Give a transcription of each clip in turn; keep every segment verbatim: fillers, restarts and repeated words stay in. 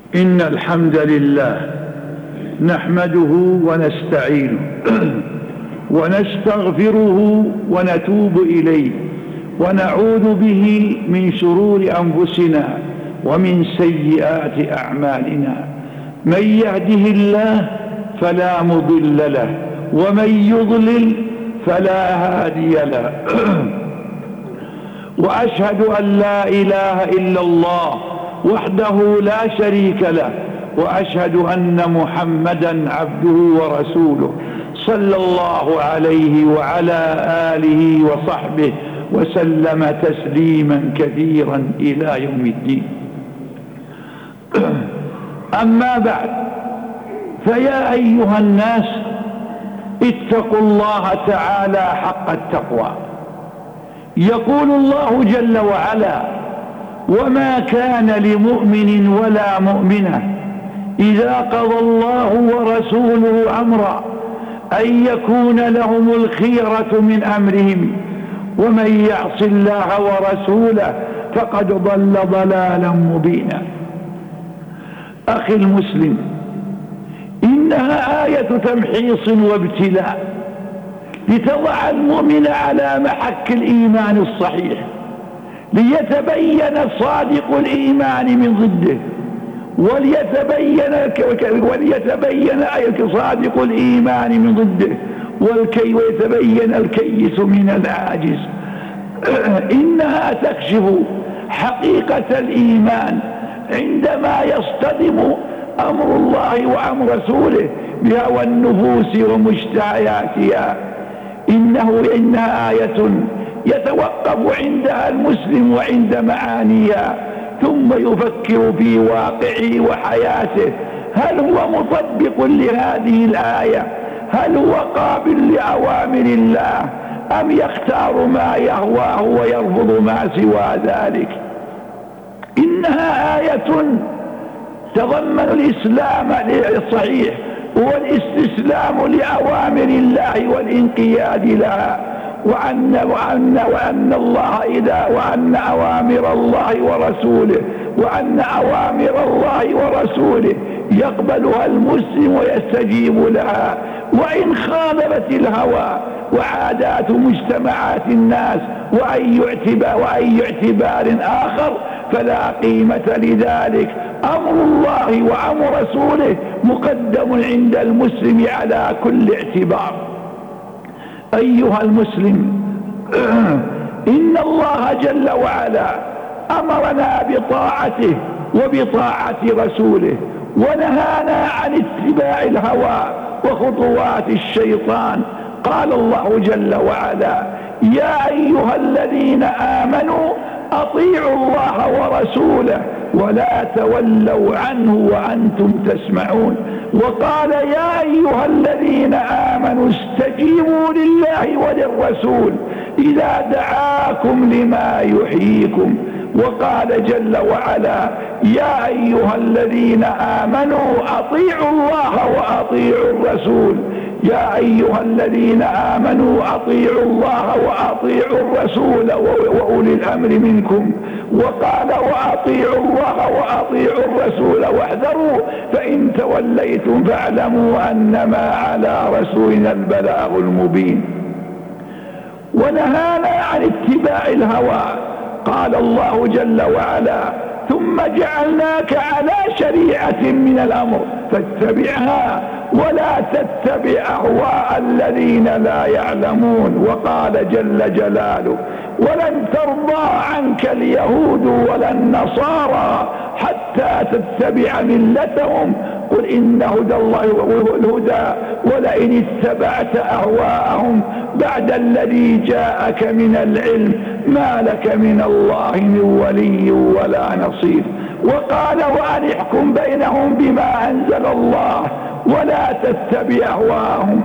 إن الحمد لله نحمده ونستعينه ونستغفره ونتوب إليه ونعوذ به من شرور أنفسنا ومن سيئات أعمالنا. من يهده الله فلا مضل له ومن يضلل فلا هادي له. وأشهد أن لا إله إلا الله وحده لا شريك له، وأشهد أن محمدا عبده ورسوله صلى الله عليه وعلى آله وصحبه وسلم تسليما كثيرا إلى يوم الدين. أما بعد، فيا أيها الناس اتقوا الله تعالى حق التقوى. يقول الله جل وعلا: وما كان لمؤمن ولا مؤمنة إذا قضى الله ورسوله أمرا أن يكون لهم الخيرة من أمرهم ومن يعص الله ورسوله فقد ضل ضلالا مبينا. أخي المسلم، إنها آية تمحيص وابتلاء لتضع المؤمن على محك الإيمان الصحيح، ليتبين صادق الإيمان من ضده، وليتبين وليتبين صادق الإيمان من ضده والكي ويتبين الكيس من العاجز. إنها تكشف حقيقة الإيمان عندما يصطدم أمر الله وأمر رسوله بهوى النفوس ومشتهياتها. إنه إنها آية يتوقف عندها المسلم وعند معانيها، ثم يفكر في واقعه وحياته: هل هو مطبق لهذه الآية؟ هل هو قابل لأوامر الله أم يختار ما يهواه ويرفض ما سوى ذلك؟ إنها آية تضمن الإسلام الصحيح والاستسلام لأوامر الله والانقياد لها، وأن, وأن, وأن الله إذا وأن أوامر الله ورسوله وأن أوامر الله ورسوله يقبلها المسلم ويستجيب لها، وإن خالفت الهوى وعادات مجتمعات الناس وأي اعتبار, وأي اعتبار آخر فلا قيمة لذلك. أمر الله وأمر رسوله مقدم عند المسلم على كل اعتبار. أيها المسلم، إن الله جل وعلا أمرنا بطاعته وبطاعة رسوله، ونهانا عن اتباع الهوى وخطوات الشيطان. قال الله جل وعلا: يا أيها الذين آمنوا أطيعوا الله ورسوله ولا تولوا عنه وأنتم تسمعون. وقال: يا أيها الذين آمنوا استجيبوا لله وللرسول إذا دعاكم لما يحييكم. وقال جل وعلا: يا أيها الذين آمنوا أطيعوا الله وأطيعوا الرسول. يا أيها الذين آمنوا أطيعوا الله وأطيعوا الرسول وأولي الأمر منكم. وقال: وأطيعوا الله وأطيعوا الرسول واحذروا فإن توليتم فاعلموا أنما على رسولنا البلاغ المبين. ونهانا عن اتباع الهوى. قال الله جل وعلا: ثم جعلناك على شريعة من الأمر فاتبعها ولا تتبع أهواء الذين لا يعلمون. وقال جل جلاله: ولن ترضى عنك اليهود ولا النصارى حتى تتبع ملتهم قل إن هدى الله هو الهدى ولئن اتبعت أهواءهم بعد الذي جاءك من العلم ما لك من الله من ولي ولا نصير. وقال: وأن احكم بينهم بما أنزل الله ولا تتبع أهواءهم.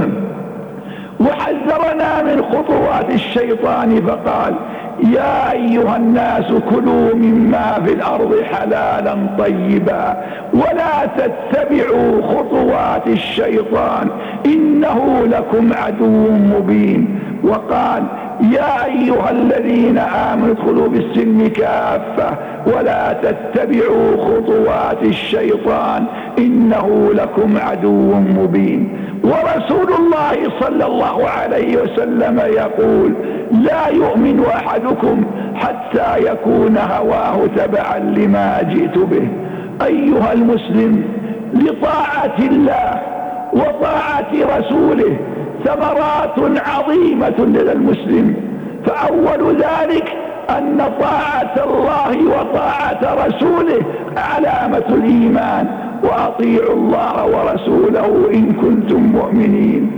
وحذرنا من خطوات الشيطان فقال: يا أيها الناس كلوا مما في الأرض حلالا طيبا ولا تتبعوا خطوات الشيطان إنه لكم عدو مبين. وقال: يا أيها الذين آمنوا ادخلوا بالسلم كافة ولا تتبعوا خطوات الشيطان إنه لكم عدو مبين. ورسول الله صلى الله عليه وسلم يقول لا يؤمن أحدكم حتى يكون هواه تبعا لما جئت به. أيها المسلم، لطاعة الله وطاعة رسوله ثمرات عظيمة للمسلم، فأول ذلك أن طاعة الله وطاعة رسوله علامة الإيمان، وأطيعوا الله ورسوله إن كنتم مؤمنين.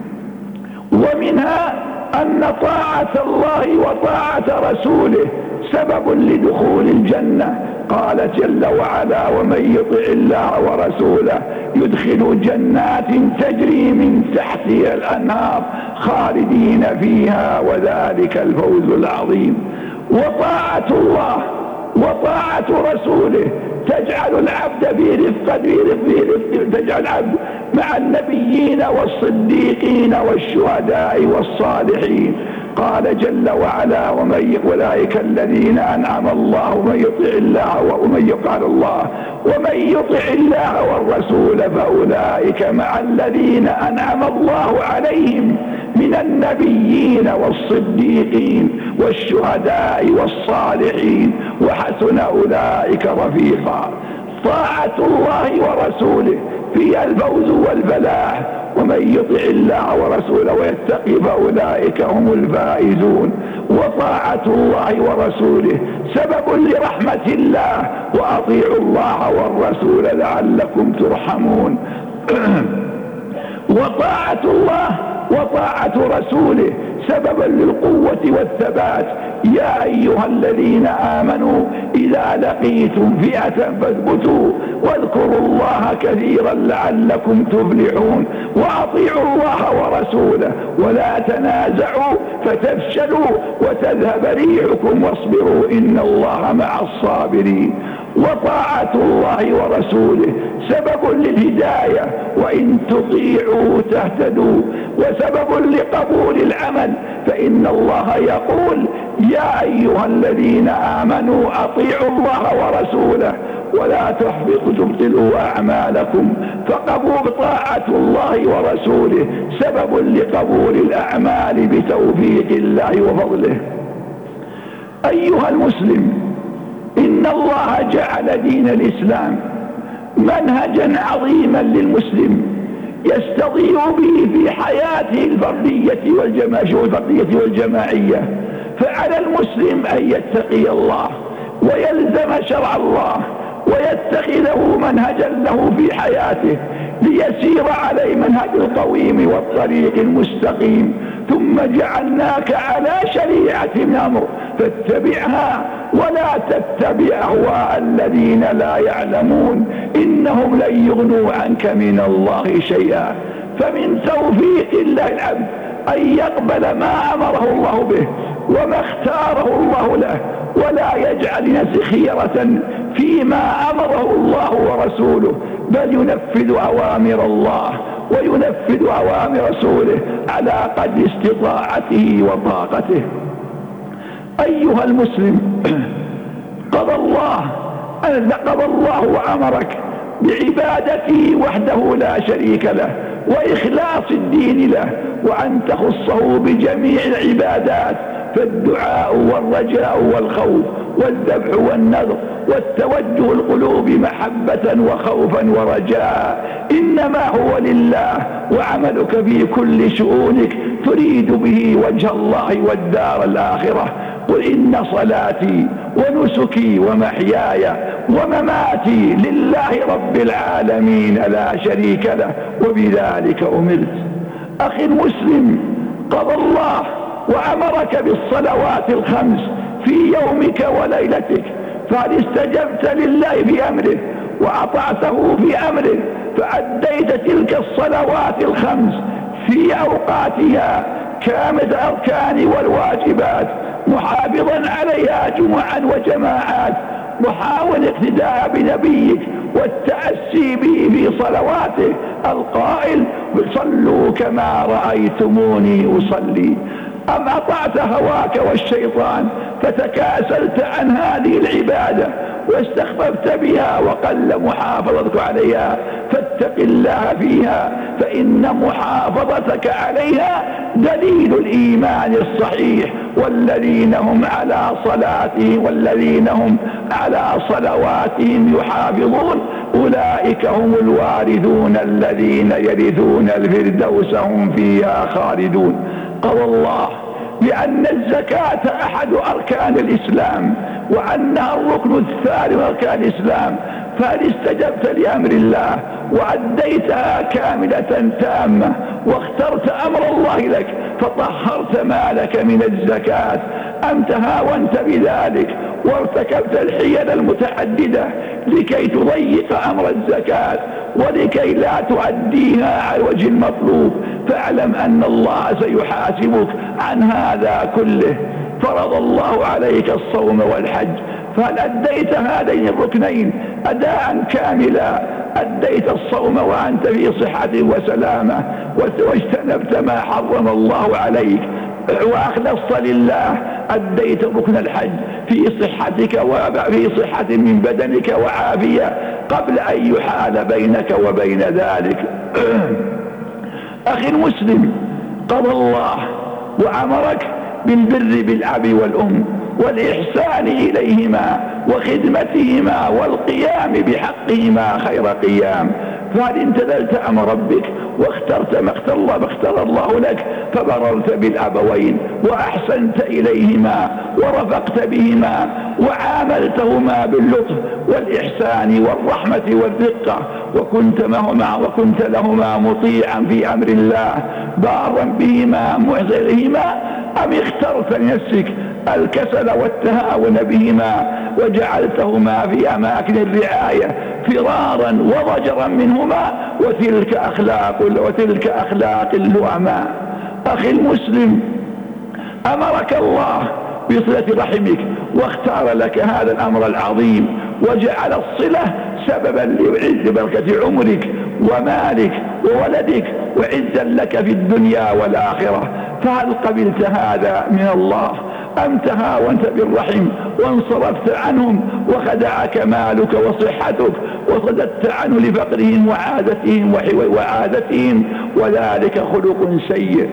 ومنها أن طاعة الله وطاعة رسوله سبب لدخول الجنة. قال جل وعلا ومن يطع الله ورسوله يدخل جنات تجري من تحتها الأنهار خالدين فيها وذلك الفوز العظيم. وطاعة الله وطاعة رسوله تجعل العبد في رفقة في رفقة تجعل العبد مع النبيين والصديقين والشهداء والصالحين. قال جل وعلا ومن أولئك الذين أنعم الله ومن يطع الله ومن يقال الله ومن يطع الله والرسول فأولئك مع الذين أنعم الله عليهم من النبيين والصديقين والشهداء والصالحين وحسن أولئك رفيقا. طاعة الله ورسوله فيها الفوز والفلاح، ومن يطع الله ورسوله ويتقي فأولئك هم الفائزون. وطاعة الله ورسوله سبب لرحمة الله، وأطيعوا الله والرسول لعلكم ترحمون. وطاعة الله وطاعة رسوله سببا للقوة والثبات. يا أيها الذين آمنوا إذا لقيتم فئة فاثبتوا واذكروا الله كثيرا لعلكم تفلحون. وأطيعوا الله ورسوله ولا تنازعوا فتفشلوا وتذهب ريحكم واصبروا إن الله مع الصابرين. وطاعة الله ورسوله سبب للهداية وإن تطيعوا تهتدوا، وسبب لقبول العمل، فإن الله يقول يا أيها الذين آمنوا أطيعوا الله ورسوله ولا تحبطوا تبطلوا أعمالكم. فقبول طاعة الله ورسوله سبب لقبول الأعمال بتوفيق الله وفضله. أيها المسلم، إن الله جعل دين الإسلام منهجا عظيما للمسلم يستضيء به في حياته الفردية والجماعية والجماعية. فعلى المسلم أن يتقي الله ويلزم شرع الله ويتخذه منهجا له في حياته ليسير عليه منهج القويم والطريق المستقيم. ثم جعلناك على شريعة من أمر فاتبعها ولا تتبع أهواء الذين لا يعلمون إنهم لن يغنوا عنك من الله شيئا. فمن توفيق الله العبد أن يقبل ما أمره الله به وما اختاره الله له، ولا يجعل لنفسه خيرة فيما أمره الله ورسوله، بل ينفذ أوامر الله وينفذ أوامر رسوله على قدر استطاعته وطاقته. أيها المسلم، قضى الله قضى الله وأمرك بعبادته وحده لا شريك له وإخلاص الدين له، وأن تخصه بجميع العبادات، فالدعاء والرجاء والخوف والذبح والنذر والتوجه القلوب محبة وخوفا ورجاء إنما هو لله، وعملك في كل شؤونك تريد به وجه الله والدار الآخرة. قل إن صلاتي ونسكي ومحياي ومماتي لله رب العالمين لا شريك له وبذلك أمرت. أخي المسلم، قضى الله وأمرك بالصلوات الخمس في يومك وليلتك، فهل استجبت لله في أمره وأطعته في أمره فأديت تلك الصلوات الخمس في أوقاتها كامل الأركان والواجبات، محافظا عليها جمعا وجماعات، محاول اقتداء بنبيك والتأسي به في صلواته القائل صلوا كما رأيتموني أصلي. أم أطعت هواك والشيطان فتكاسلت عن هذه العبادة واستخففت بها وقل محافظتك عليها؟ فاتق الله فيها، فإن محافظتك عليها دليل الإيمان الصحيح. والذين هم على صلاتهم والذين هم على صلواتهم يحافظون أولئك هم الوارثون الذين يرثون الفردوس هم فيها خالدون. قال الله بأن الزكاة أحد أركان الإسلام وأنها الركن الثاني من أركان الإسلام، فهل استجبت لأمر الله وأديتها كاملة تامة واخترت أمر الله لك فطهرت مالك من الزكاة، أم تهاونت بذلك وارتكبت الحيل المتعددة لكي تضيق أمر الزكاة ولكي لا تؤديها على وجه المطلوب؟ فاعلم أن الله سيحاسبك عن هذا كله. فرض الله عليك الصوم والحج، فهل أديت هذين الركنين أداء كاملا؟ أديت الصوم وأنت في صحة وسلامة واجتنبت ما حرم الله عليك وأخلصت لله؟ أديت ركن الحج في صحتك وفي صحة من بدنك وعافية قبل أن يحال بينك وبين ذلك؟ أخي المسلم، قضى الله وأمرك بالبر بالأب والأم والإحسان إليهما وخدمتهما والقيام بحقهما خير قيام، فهل امتثلت أمر ربك واخترت ما اختار الله, ما اختار الله لك فبررت بالأبوين وأحسنت إليهما ورفقت بهما وعاملتهما باللطف والإحسان والرحمة والرقة وكنت معهما وكنت لهما مطيعا في أمر الله بارا بهما معزلهما، أم اخترت لنفسك الكسل والتهاون بهما وجعلتهما في أماكن الرعاية فرارا وضجرا منهما؟ وتلك أخلاق وتلك أخلاق اللؤماء. أخي المسلم، أمرك الله بصلة رحمك واختار لك هذا الأمر العظيم وجعل الصلة سببا لبركة عمرك ومالك وولدك وعزا لك في الدنيا والآخرة، فهل قبلت هذا من الله أم تهاونت بالرحم وانصرفت عنهم وخدعك مالك وصحتك وصددت عنه لفقرهم وعادتهم وعادتهم وذلك خلق سيء؟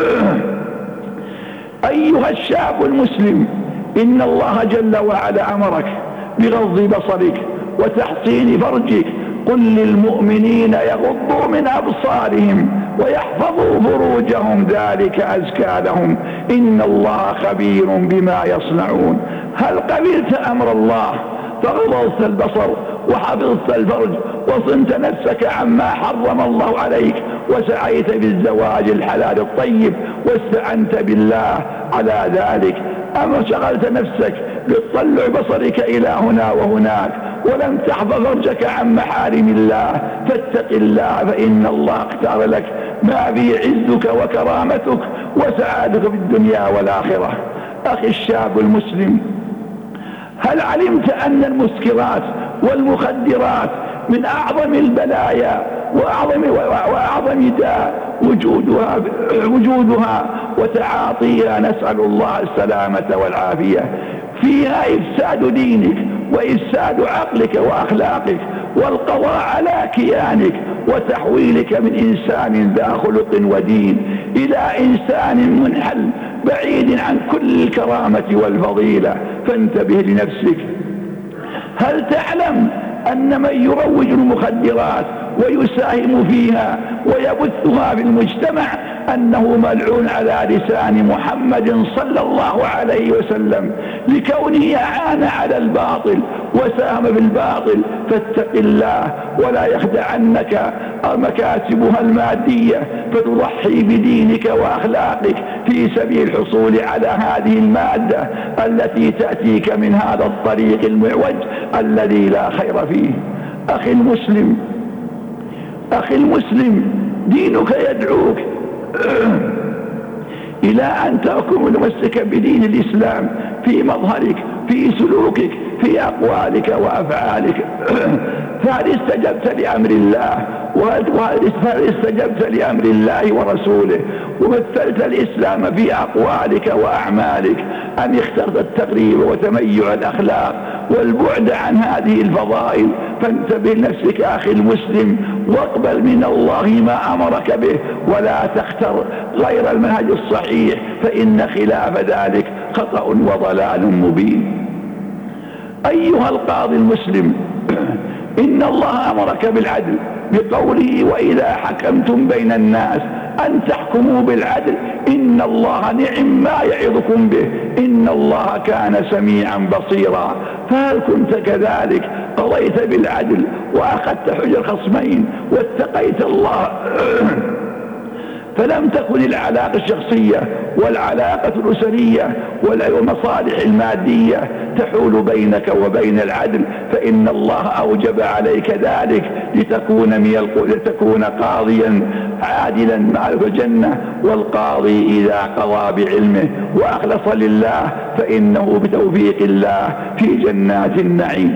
أيها الشاب المسلم، إن الله جل وعلا أمرك بغض بصرك وتحصين فرجك. قل للمؤمنين يغضوا من أبصارهم ويحفظوا فروجهم ذلك أزكى لهم إن الله خبير بما يصنعون. هل قبلت أمر الله فغضضت البصر وحفظت الفرج وصنت نفسك عما حرم الله عليك وسعيت بالزواج الحلال الطيب واستعنت بالله على ذلك، أم شغلت نفسك لتطلع بصرك إلى هنا وهناك ولم تحفظ فرجك عن محارم الله؟ فاتق الله، فإن الله اختار لك ما به عزك وكرامتك وسعادتك في الدنيا والآخرة. أخي الشاب المسلم، هل علمت أن المسكرات والمخدرات من أعظم البلايا وأعظم, وأعظم داء وجودها, وجودها وتعاطيها، نسأل الله السلامة والعافية، فيها إفساد دينك وإفساد عقلك وأخلاقك والقضاء على كيانك وتحويلك من إنسان ذا خلق ودين إلى إنسان منحل بعيد عن كل الكرامة والفضيلة، فانتبه لنفسك. هل تعلم أن من يروج المخدرات ويساهم فيها ويبثها في المجتمع أنه ملعون على لسان محمد صلى الله عليه وسلم لكونه أعان على الباطل وساهم بالباطل؟ فاتق الله ولا يخدعنك مكاسبها المادية فتضحي بدينك وأخلاقك في سبيل الحصول على هذه المادة التي تأتيك من هذا الطريق المعوج الذي لا خير فيه. أخي المسلم، أخي المسلم، دينك يدعوك إلى أن تكون متمسكا بدين الإسلام في مظهرك، في سلوكك، في أقوالك وأفعالك، فهل استجبت لأمر الله؟ وهل استجبت لأمر الله ورسوله ومثلت الإسلام في أقوالك وأعمالك، أم اخترت التقريب وتميع الأخلاق والبعد عن هذه الفضائل؟ فانتبه لنفسك أخي المسلم، واقبل من الله ما أمرك به، ولا تختر غير المنهج الصحيح، فإن خلاف ذلك خطأ وضلال مبين. أيها القاضي المسلم، إن الله أمرك بالعدل بقوله: وإذا حكمتم بين الناس أن تحكموا بالعدل إن الله نعم ما يعظكم به إن الله كان سميعا بصيرا. فهل كنت كذلك قضيت بالعدل وأخذت حجة الخصمين واتقيت الله فلم تكن العلاقة الشخصية والعلاقة الأسرية والمصالح المادية تحول بينك وبين العدل، فإن الله أوجب عليك ذلك لتكون, من لتكون قاضيا عادلا مع الجنة. والقاضي إذا قضى بعلمه وأخلص لله فإنه بتوفيق الله في جنات النعيم.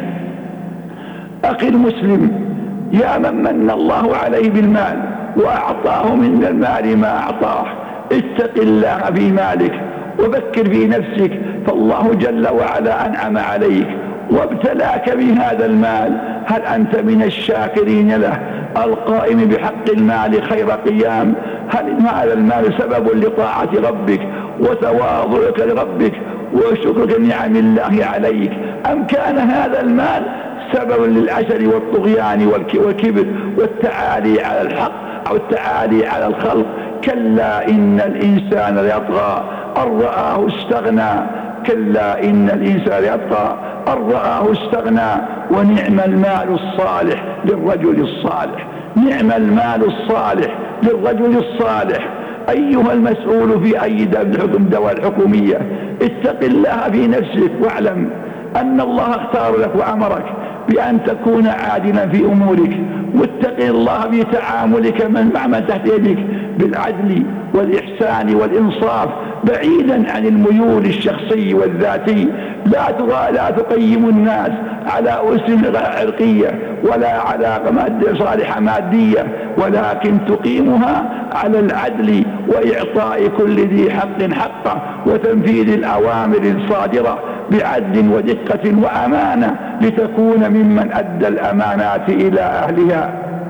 أخي المسلم، يا من من الله عليه بالمال وأعطاه من المال ما أعطاه، اتق الله في مالك وفكر في نفسك، فالله جل وعلا أنعم عليك وابتلاك بهذا المال، هل أنت من الشاكرين له القائم بحق المال خير قيام؟ هل هذا المال سبب لطاعة ربك وتواضعك لربك وشكرك نعم الله عليك، أم كان هذا المال سبب للعجل والطغيان والكبر والتعالي على الحق أو التعالي على الخلق؟ كلا إن الإنسان ليطغى أن رآه استغنى كلا إن الإنسان ليطغى أن رآه استغنى ونعم المال الصالح للرجل الصالح. نعم المال الصالح للرجل الصالح. أيها المسؤول في أي دولة الحكومية، اتق الله في نفسك واعلم أن الله اختار لك وأمرك بأن تكون عادلا في أمورك، واتق الله في تعاملك مع من تحت يدك بالعدل والإحسان والإنصاف، بعيدا عن الميول الشخصي والذاتي. لا لا تقيم الناس على أسس عرقية ولا على صالحة مادية، ولكن تقيمها على العدل وإعطاء كل ذي حق حقه وتنفيذ الأوامر الصادرة بعدل ودقة وأمانة، لتكون ممن أدى الأمانات إلى أهلها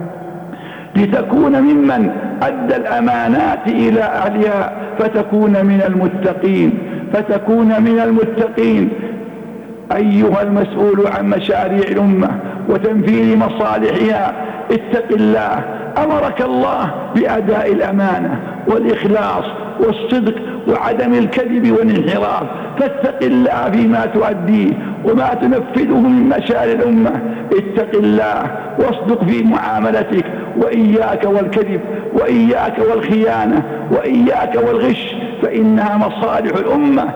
لتكون ممن أدى الأمانات إلى أهلها فتكون من المتقين فتكون من المتقين. أيها المسؤول عن مشاريع الأمة وتنفيذ مصالحها، اتق الله. أمرك الله بأداء الأمانة والإخلاص والصدق وعدم الكذب والانحراف، فاتق الله فيما تؤديه وما تنفذه من مشاريع الأمة. اتق الله واصدق في معاملتك، وإياك والكذب وإياك والخيانة وإياك والغش، فإنها مصالح الأمة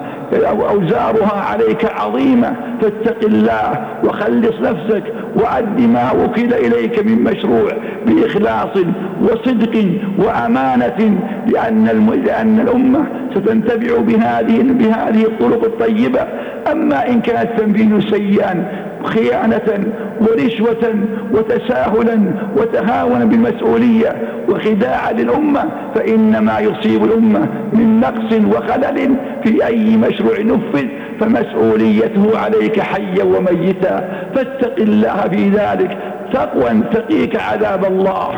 أوزارها عليك عظيمة. فاتق الله وخلص نفسك وأد ما وكل إليك من مشروع بإخلاص وصدق وأمانة، لأن لأن الأمة ستنتبع بهذه بهذه الطرق الطيبة. أما إن كانت تنفيذ سيئا خيانة ورشوة وتساهلا وتهاونا بالمسؤولية وخداعا للأمة، فإنما يصيب الأمة من نقص وخلل في أي مشروع نفذ، فمسؤوليته عليك حيا وميتا. فاتق الله في ذلك تقوى تقيك عذاب الله.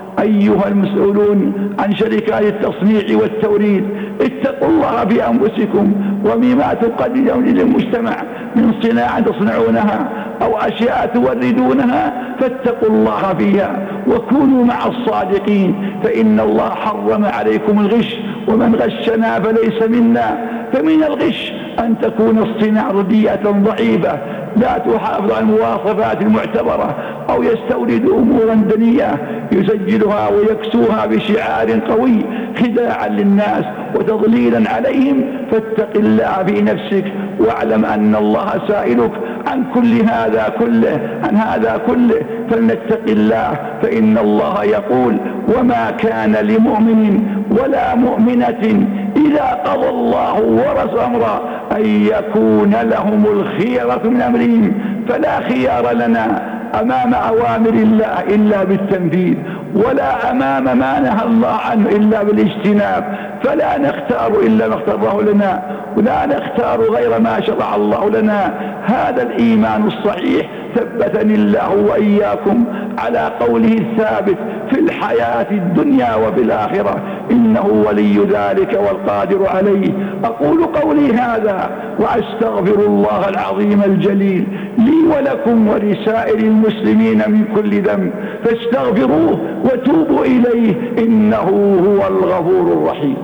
أيها المسؤولون عن شركات التصنيع والتوريد، اتقوا الله في أنفسكم ومما تقدمون للمجتمع من صناعة تصنعونها أو أشياء توردونها، فاتقوا الله فيها وكونوا مع الصادقين، فإن الله حرم عليكم الغش، ومن غشنا فليس منا. فمن الغش أن تكون الصناعة رديئة ضعيفة لا تحافظ على المواصفات المعتبرة، أو يستورد أمورا دنيئة يسجلها ويكسوها بشعار قوي خداعا للناس وتضليلا عليهم. فاتق الله في نفسك واعلم أن الله سائلك عن كل هذا كله عن هذا كله فلنتق الله، فإن الله يقول: وما كان لمؤمن ولا مؤمنة إذا قضى الله ورسوله أمرا أن يكون لهم الخيرة من أمرهم، فلا خيار لنا أمام أوامر الله إلا بالتنفيذ، ولا أمام ما نهى الله عنه إلا بالاجتناب، فلا نختار إلا ما اختاره لنا، ولا نختار غير ما شرع الله لنا. هذا الإيمان الصحيح ثبتني الله وإياكم على قوله الثابت في الحياة الدنيا وفي الآخرة، إنه ولي ذلك والقادر عليه. أقول قولي هذا وأستغفر الله العظيم الجليل لي ولكم ولسائر المسلمين من كل ذنب، فاستغفروه وتوبوا إليه إنه هو الغفور الرحيم.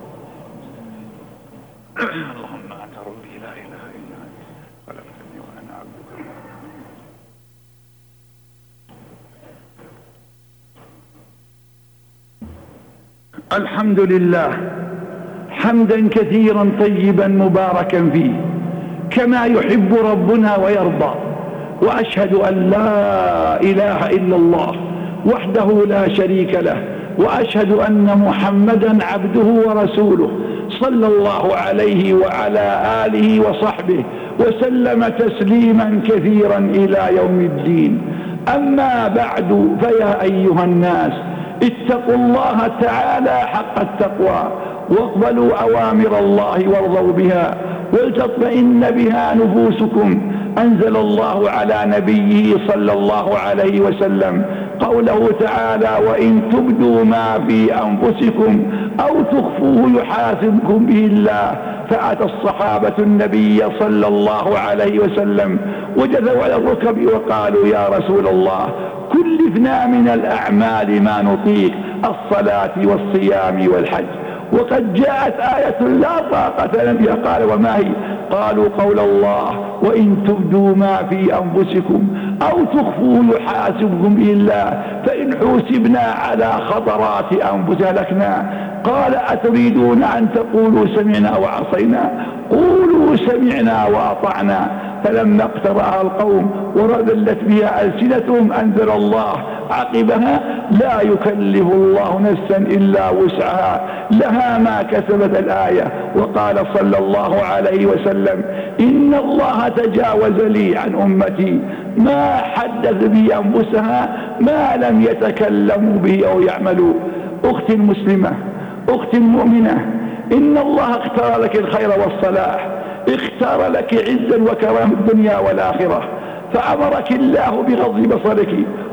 اللهم أنت ربي لا إله إلا أنت خلقتني وأنا عبدك. الحمد لله حمدا كثيرا طيبا مباركا فيه كما يحب ربنا ويرضى، وأشهد أن لا إله إلا الله وحده لا شريك له، وأشهد أن محمدا عبده ورسوله صلى الله عليه وعلى آله وصحبه وسلم تسليما كثيرا إلى يوم الدين. أما بعد، فيا أيها الناس اتقوا الله تعالى حق التقوى، واقبلوا أوامر الله وارضوا بها، ولتطمئن بها نفوسكم. أنزل الله على نبيه صلى الله عليه وسلم قوله تعالى: وإن تبدوا ما في أنفسكم أو تخفوه يحاسبكم به الله. فأتى الصحابة النبي صلى الله عليه وسلم وجثوا على الركب وقالوا: يا رسول الله، كلفنا من الأعمال ما نطيق، الصلاة والصيام والحج، وقد جاءت آية لا طاقة لنا بها. قال: وما هي؟ قالوا: قول الله: وإن تبدوا ما في أنفسكم أو تخفوه يحاسبكم به الله، فإن حوسبنا على خطرات أنفسنا لكنا. قال: أتريدون أن تقولوا سمعنا وعصينا؟ قولوا سمعنا وأطعنا. فلما اقترأها القوم ورذلت بها ألسنتهم أنزل الله عقبها: لا يكلف الله نفسا إلا وسعها، لها ما كسبت الآية. وقال صلى الله عليه وسلم: إن الله تجاوز لي عن أمتي ما حدث به أنفسها ما لم يتكلموا به أو يعملوا. أختي المسلمة، أختي المؤمنة، إن الله اختار لك الخير والصلاح، اختار لك عزا وكرام الدنيا والآخرة، فأمرك الله بغض بصرك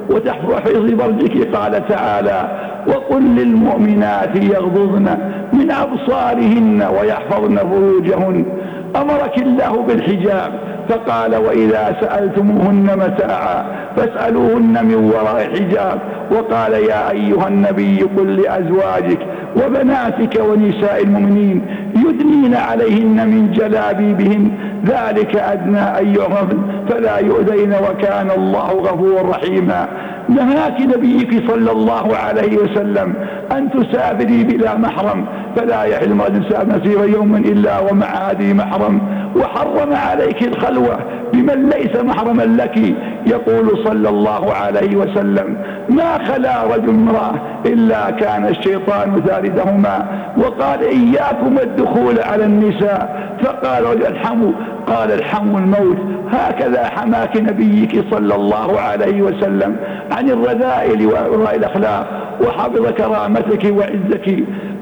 وتحفظ فرجك. قال تعالى: وقل للمؤمنات يغضضن من أبصارهن ويحفظن فروجهن. أمرك الله بالحجاب فقال: وإذا سألتموهن متاعا فاسألوهن من وراء حجاب. وقال: يا أيها النبي قل لأزواجك وبناتك ونساء المؤمنين يدنين عليهن من جلابيبهن، ذلك أدنى أن يعرفن فلا يؤذين وكان الله غفورا رحيما. نهاك نبيك صلى الله عليه وسلم أن تسافري بلا محرم، فلا يحل امرأة مسير يوما إلا ومع هذه محرم، وحرم عليك الخلوة بمن ليس محرما لك. يقول صلى الله عليه وسلم: ما خلا رجل امرأة إلا كان الشيطان ثالثهما. وقال: إياكم الدخول على النساء. فقال: الحمو. قال: الحمو الموت. هكذا حماك نبيك صلى الله عليه وسلم عن الرذائل وإغراء الأخلاق، وحفظ كرامتك وعزك.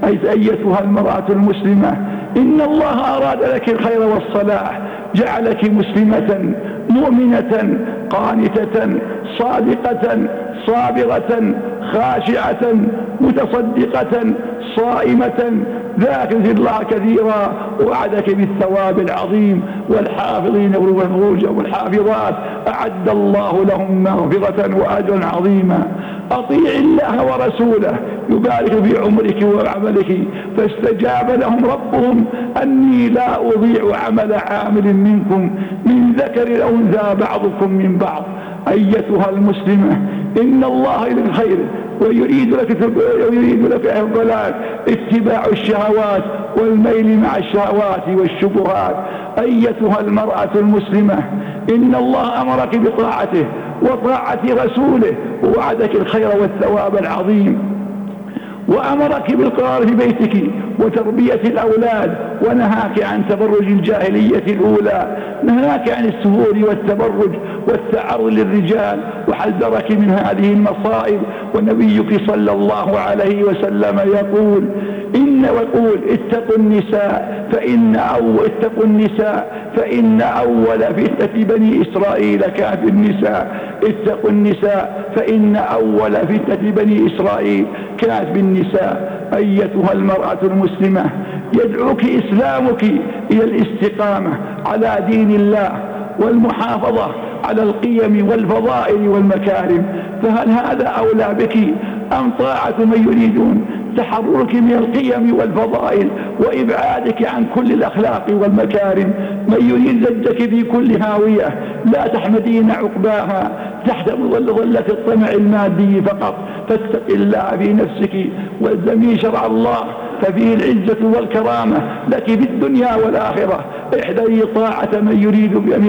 أيتها المرأة المسلمة، إن الله أراد لك الخير والصلاح، جعلك مسلمة مؤمنة قانتة صادقة صابرة خاشعة متصدقة صائمة ذاكرة الله كثيرا، وعدك بالثواب العظيم. والحافظين فروجا والحافظات أعد الله لهم مغفرة وأجرا عظيما. أطيع الله ورسوله يبارك في عمرك وعملك. فاستجاب لهم ربهم أني لا أضيع عمل عامل منكم من ذكر أو أنثى بعضكم من بعض. أيتها المسلمة، إن الله للخير ويريد لك ويريد لك الضلال، اتباع الشهوات والميل مع الشهوات والشبهات. أيتها المرأة المسلمة، إن الله أمرك بطاعته وطاعة رسوله، ووعدك الخير والثواب العظيم، وأمرك بالقرار في بيتك وتربية الأولاد، ونهاك عن تبرج الجاهلية الأولى، نهاك عن السهول والتبرج والتعرض للرجال وحذرك من هذه المصائب. ونبيك صلى الله عليه وسلم يقول إن ويقول اتقوا النساء فإن أو اتقوا النساء فإن أول فتنة بني إسرائيل كانت بالنساء. اتقوا النساء فإن أول فتنة بني إسرائيل كانت بالنساء. أيتها المرأة المسلمة، يدعوك إسلامك إلى الاستقامة على دين الله والمحافظة على القيم والفضائل والمكارم، فهل هذا أولى بك أم طاعة من يريدون تحررك من القيم والفضائل وإبعادك عن كل الأخلاق والمكارم؟ من يريد زجك في كل هاوية لا تحمدين عقباها تحت ظلة الطمع المادي فقط. فاتق الله في نفسك والزمي شرع الله ففيه العزة والكرامة لك في الدنيا والآخرة. احذري طاعة من يريد بأن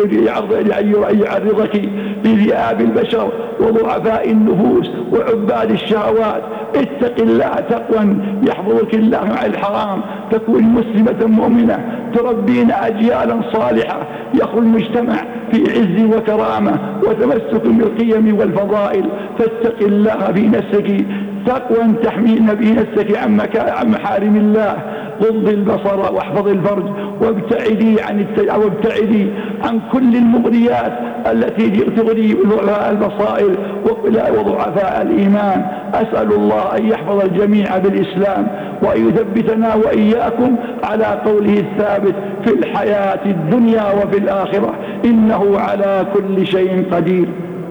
يعرضك لذئاب البشر وضعفاء النفوس وعباد الشهوات. اتق الله تقوى يحفظك الله مع الحرام، تكون مسلمة مؤمنة تربين أجيالا صالحة يخرج المجتمع في عز وكرامة وتمسك بالقيم والفضائل. فاتق الله في نفسك تقوى تحمين بنفسك عن محارم الله. غض البصر واحفظ الفرج وابتعدي عن الت... أو ابتعدي عن كل المغريات التي تغري البصائر وضعفاء الإيمان. أسأل الله أن يحفظ الجميع بالإسلام وأن يثبتنا وإياكم على قوله الثابت في الحياة الدنيا وفي الآخرة، إنه على كل شيء قدير.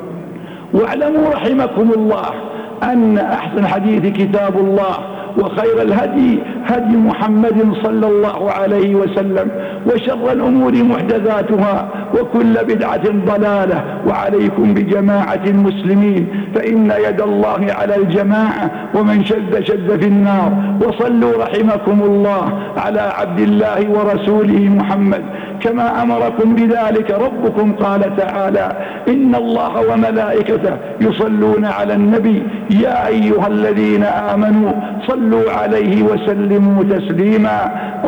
واعلموا رحمكم الله أن أحسن حديث كتاب الله وخير الهدي هدي محمد صلى الله عليه وسلم وشر الأمور محدثاتها وكل بدعة ضلالة. وعليكم بجماعة المسلمين فإن يد الله على الجماعة ومن شد شد في النار. وصلوا رحمكم الله على عبد الله ورسوله محمد كما أمركم بذلك ربكم. قال تعالى إن الله وملائكته يصلون على النبي يا أيها الذين آمنوا صلوا عليه وسلموا تسليما.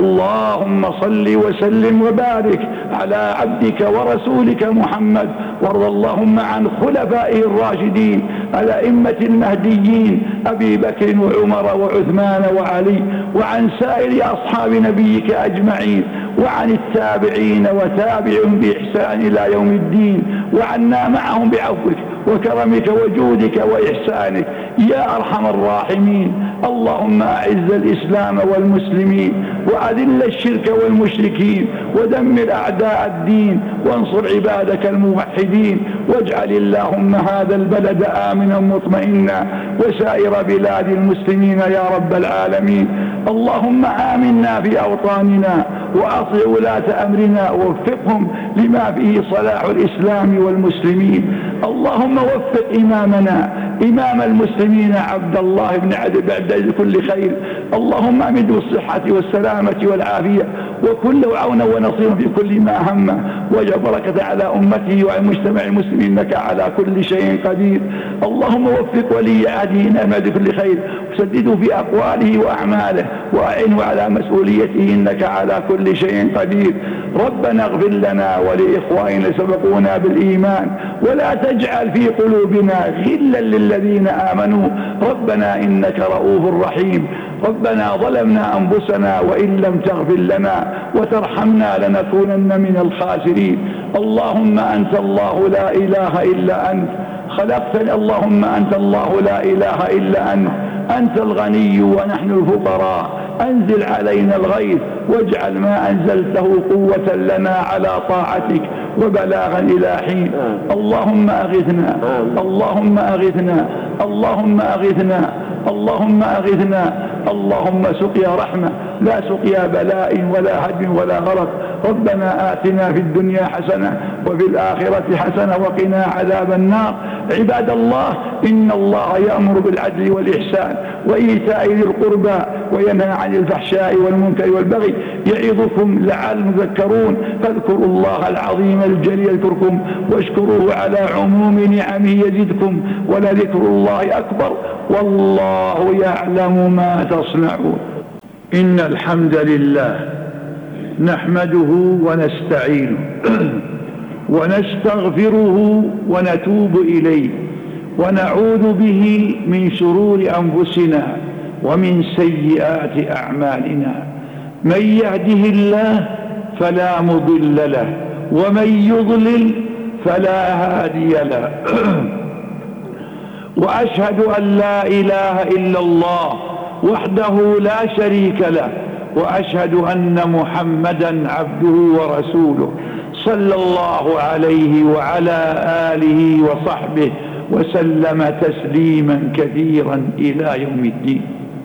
اللهم صل وسلم وبارك على عبدك ورسولك محمد، وارض اللهم عن خلفائه الراشدين الأئمة المهديين أبي بكر وعمر وعثمان وعلي، وعن سائر أصحاب نبيك أجمعين، وعن التابعين وتابعهم بإحسان إلى يوم الدين، وعنا معهم بعفوك وكرمك وجودك وإحسانك يا أرحم الراحمين. اللهم أعز الإسلام والمسلمين وأذل الشرك والمشركين ودمر أعداء الدين وانصر عبادك الموحدين. واجعل اللهم هذا البلد آمنا مطمئنا وسائر بلاد المسلمين يا رب العالمين. اللهم آمنا في أوطاننا وأطع ولاة أمرنا ووفقهم لما فيه صلاح الإسلام والمسلمين. اللهم وفق إمامنا إمام المسلمين عبد الله بن عبد بعد كل خير. اللهم أمده بالصحة والسلامة والعافية وكل عون ونصير في كل ما همه، واجعل بركة على أمته وعلى مجتمع المسلمين إنك على كل شيء قدير. اللهم وفق ولي عهده إمام كل خير وسدده في أقواله وأعماله وأعنه على مسؤوليته إنك على كل شيء قدير. ربنا اغفر لنا ولإخواننا سبقونا بالإيمان ولا تجعل في قلوبنا غلا للذين آمنوا ربنا إنك رؤوف رحيم. ربنا ظلمنا أنفسنا وإن لم تغفر لنا وترحمنا لنكونن من الخاسرين. اللهم أنت الله لا إله إلا أنت خلقتني. اللهم أنت الله لا إله إلا أنت أنت الغني ونحن الفقراء. أنزل علينا الغيث واجعل ما أنزلته قوة لنا على طاعتك وبلاغا إلى حين. اللهم أغثنا اللهم أغثنا اللهم أغثنا اللهم أغثنا. اللهم سقيا رحمة لا سقيا بلاء ولا هدم ولا غرق. ربنا آتنا في الدنيا حسنة وفي الآخرة حسنة وقنا عذاب النار. عباد الله إن الله يأمر بالعدل والإحسان وإيتاء ذي القربى وينهى عن الفحشاء والمنكر والبغي يعظكم لعلكم تذكرون. فاذكروا الله العظيم الجليل يذكركم واشكروه على عموم نعمه يزدكم ولذكر الله أكبر والله يعلم ما تصنعون. إن الحمد لله نحمده ونستعينه ونستغفره ونتوب إليه ونعوذ به من شرور أنفسنا ومن سيئات أعمالنا. من يهده الله فلا مضل له ومن يضلل فلا هادي له. وأشهد أن لا إله إلا الله وحده لا شريك له، وأشهد أن محمدا عبده ورسوله صلى الله عليه وعلى آله وصحبه وسلم تسليما كثيرا إلى يوم الدين.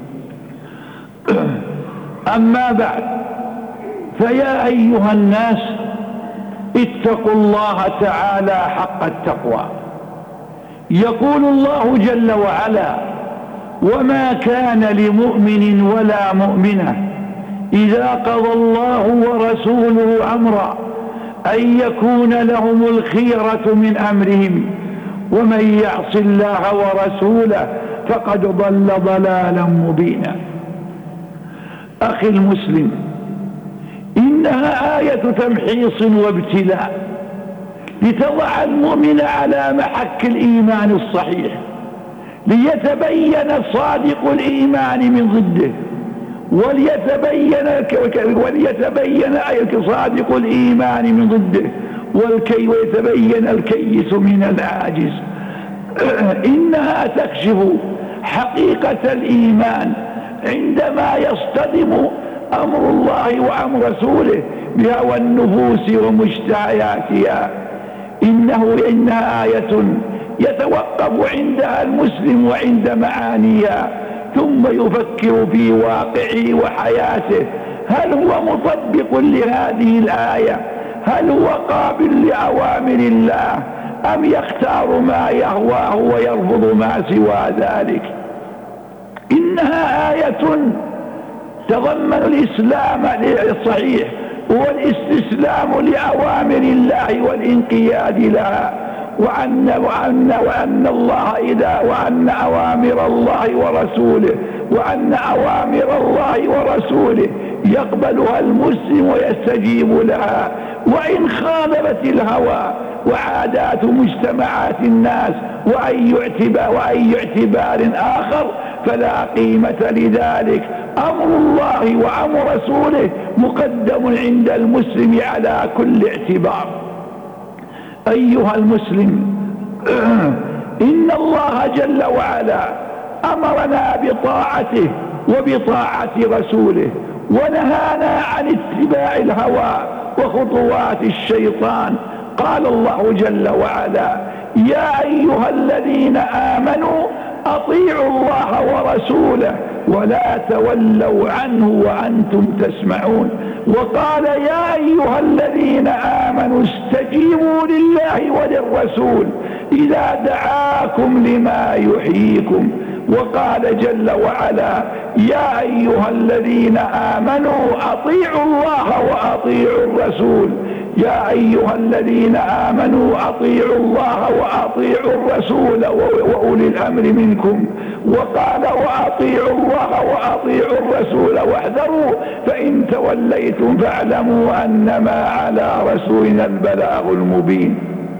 أما بعد، فيا أيها الناس اتقوا الله تعالى حق التقوى. يقول الله جل وعلا: وما كان لمؤمن ولا مؤمنة إذا قضى الله ورسوله أمرا أن يكون لهم الخيرة من أمرهم ومن يعص الله ورسوله فقد ضل ضلالا مبينا. أخي المسلم، إنها آية تمحيص وابتلاء لتضع المؤمن على محك الإيمان الصحيح، ليتبين صادق الإيمان من ضده، وليتبين وليتبين صادق الإيمان من ضده والكي ويتبين الكيس من العاجز. إنها تكشف حقيقة الإيمان عندما يصطدم أمر الله وأمر رسوله بهوى النفوس ومشتهياتها. إنه إنها آية يتوقف عندها المسلم وعند معانيها، ثم يفكر في واقعه وحياته: هل هو مطبق لهذه الآية؟ هل هو قابل لأوامر الله أم يختار ما يهواه ويرفض ما سوى ذلك؟ إنها آية تضمن الإسلام الصحيح والاستسلام لأوامر الله والانقياد لها، وأن, وأن, وأن الله إذا وأن أوامر الله ورسوله وأن أوامر الله ورسوله يقبلها المسلم ويستجيب لها، وإن خالفت الهوى وعادات مجتمعات الناس وأي اعتبار, وأي اعتبار آخر فلا قيمة لذلك. أمر الله وأمر رسوله مقدم عند المسلم على كل اعتبار. أيها المسلم، إن الله جل وعلا أمرنا بطاعته وبطاعة رسوله، ونهانا عن اتباع الهوى وخطوات الشيطان. قال الله جل وعلا: يا أيها الذين آمنوا أطيعوا الله ورسوله ولا تولوا عنه وأنتم تسمعون. وقال: يا أيها الذين آمنوا استجيبوا لله وللرسول إذا دعاكم لما يحييكم. وقال جل وعلا: يا أيها الذين آمنوا أطيعوا الله وأطيعوا الرسول يا أيها الذين آمنوا أطيعوا الله وأطيعوا الرسول وأولي الأمر منكم. وقال: وأطيعوا الله وأطيعوا الرسول واحذروا فإن توليتم فاعلموا أنما على رسولنا البلاغ المبين.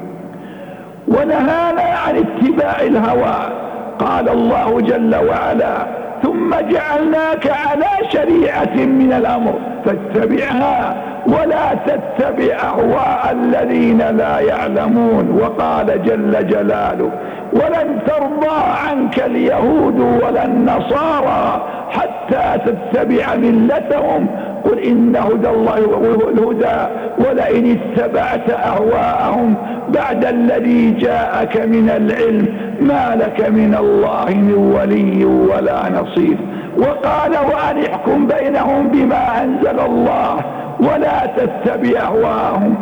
ونهانا عن اتباع الهوى. قال الله جل وعلا: ثم جعلناك على شريعة من الأمر فاتبعها ولا تتبع أهواء الذين لا يعلمون. وقال جل جلاله: ولن ترضى عنك اليهود ولا النصارى حتى تتبع ملتهم قل إن هدى الله هو الهدى ولئن اتبعت أهواءهم بعد الذي جاءك من العلم ما لك من الله من ولي ولا نصير. وقال: وأن احكم بينهم بما أنزل الله ولا تتبع أهواءهم.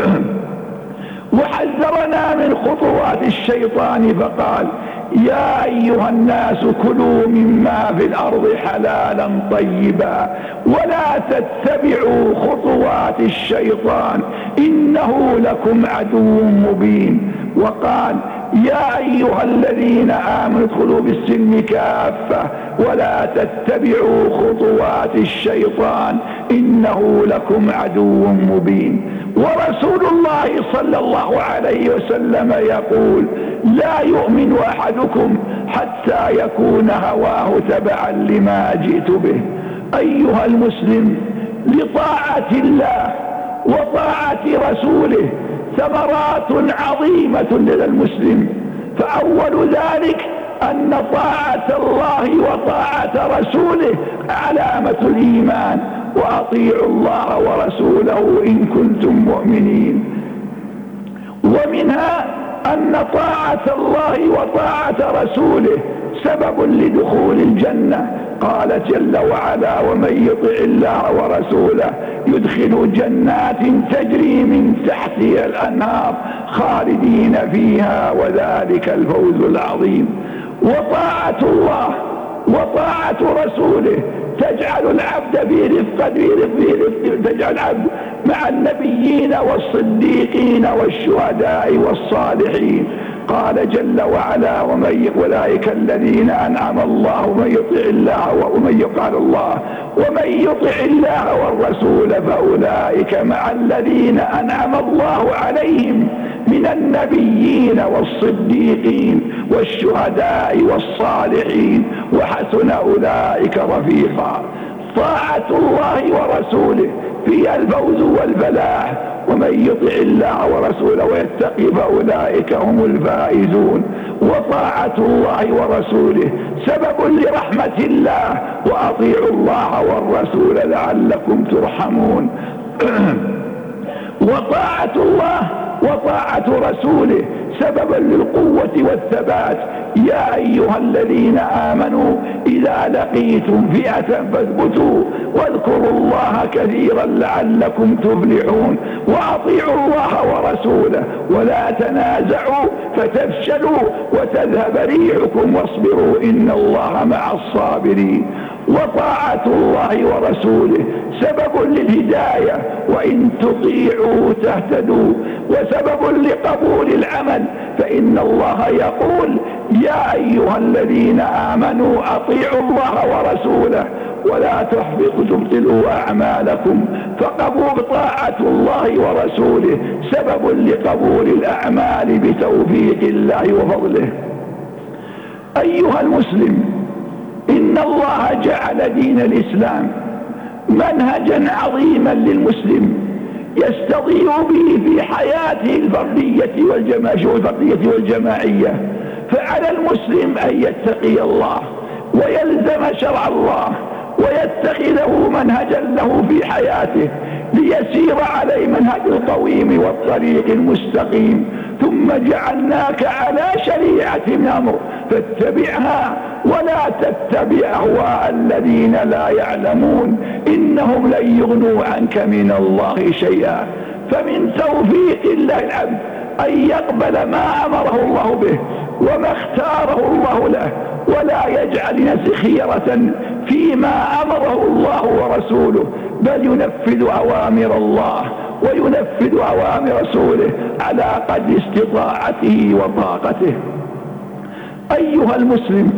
وحذرنا من خطوات الشيطان فقال: يا أيها الناس كلوا مما في الأرض حلالا طيبا ولا تتبعوا خطوات الشيطان إنه لكم عدو مبين. وقال يا أيها الذين آمنوا ادخلوا في السلم كافة ولا تتبعوا خطوات الشيطان إنه لكم عدو مبين. ورسول الله صلى الله عليه وسلم يقول لا يؤمن أحدكم حتى يكون هواه تبعا لما جئت به. أيها المسلم، لطاعة الله وطاعة رسوله ثمرات عظيمة لدى المسلم، فأول ذلك أن طاعة الله وطاعة رسوله علامة الإيمان، وأطيعوا الله ورسوله إن كنتم مؤمنين. ومنها أن طاعة الله وطاعة رسوله سبب لدخول الجنة. قال جل وعلا ومن يطع الله ورسوله يدخل جنات تجري من تحتها الأنهار خالدين فيها وذلك الفوز العظيم. وطاعة الله وطاعة رسوله تجعل العبد في رفقة في رفقة تجعل العبد مع النبيين والصديقين والشهداء والصالحين. قال جل وعلا ومن أولئك الذين أنعم الله ومن يطع الله ومن قال الله ومن يطع الله والرسول فأولئك مع الذين أنعم الله عليهم من النبيين والصديقين والشهداء والصالحين وحسن أولئك رفيقا. طاعة الله ورسوله فيها الفوز والفلاح، ومن يطع الله ورسوله ويتقي فأولئك هم الفائزون. وطاعة الله ورسوله سبب لرحمة الله، وأطيعوا الله والرسول لعلكم ترحمون. وطاعة الله وطاعة رسوله سببا للقوة والثبات. يا أيها الذين آمنوا إذا لقيتم فئة فاثبتوا واذكروا الله كثيرا لعلكم تفلحون. وأطيعوا الله ورسوله ولا تنازعوا فتفشلوا وتذهب ريحكم واصبروا إن الله مع الصابرين. وطاعة الله ورسوله سبب للهداية وإن تطيعوا تهتدوا، وسبب لقبول العمل، فإن الله يقول يا أيها الذين آمنوا أطيعوا الله ورسوله ولا تحبطوا تبطلوا أعمالكم. فقبول طاعة الله ورسوله سبب لقبول الأعمال بتوفيق الله وفضله. أيها المسلم، إن الله جعل دين الإسلام منهجا عظيما للمسلم يستضيء به في حياته الفردية والجماعية والجماعية. فعلى المسلم أن يتقي الله ويلزم شرع الله ويتخذه منهجا له في حياته ليسير عليه منهج القويم والطريق المستقيم. ثم جعلناك على شريعة من أمر فاتبعها ولا تتبع أهواء الذين لا يعلمون إنهم لن يغنوا عنك من الله شيئا. فمن توفيق الله العبد أن يقبل ما أمره الله به وما اختاره الله له، ولا يجعل لنفسه خيرة فيما أمره الله ورسوله، بل ينفذ أوامر الله وينفذ أوامر رسوله على قدر استطاعته وطاقته. أيها المسلم،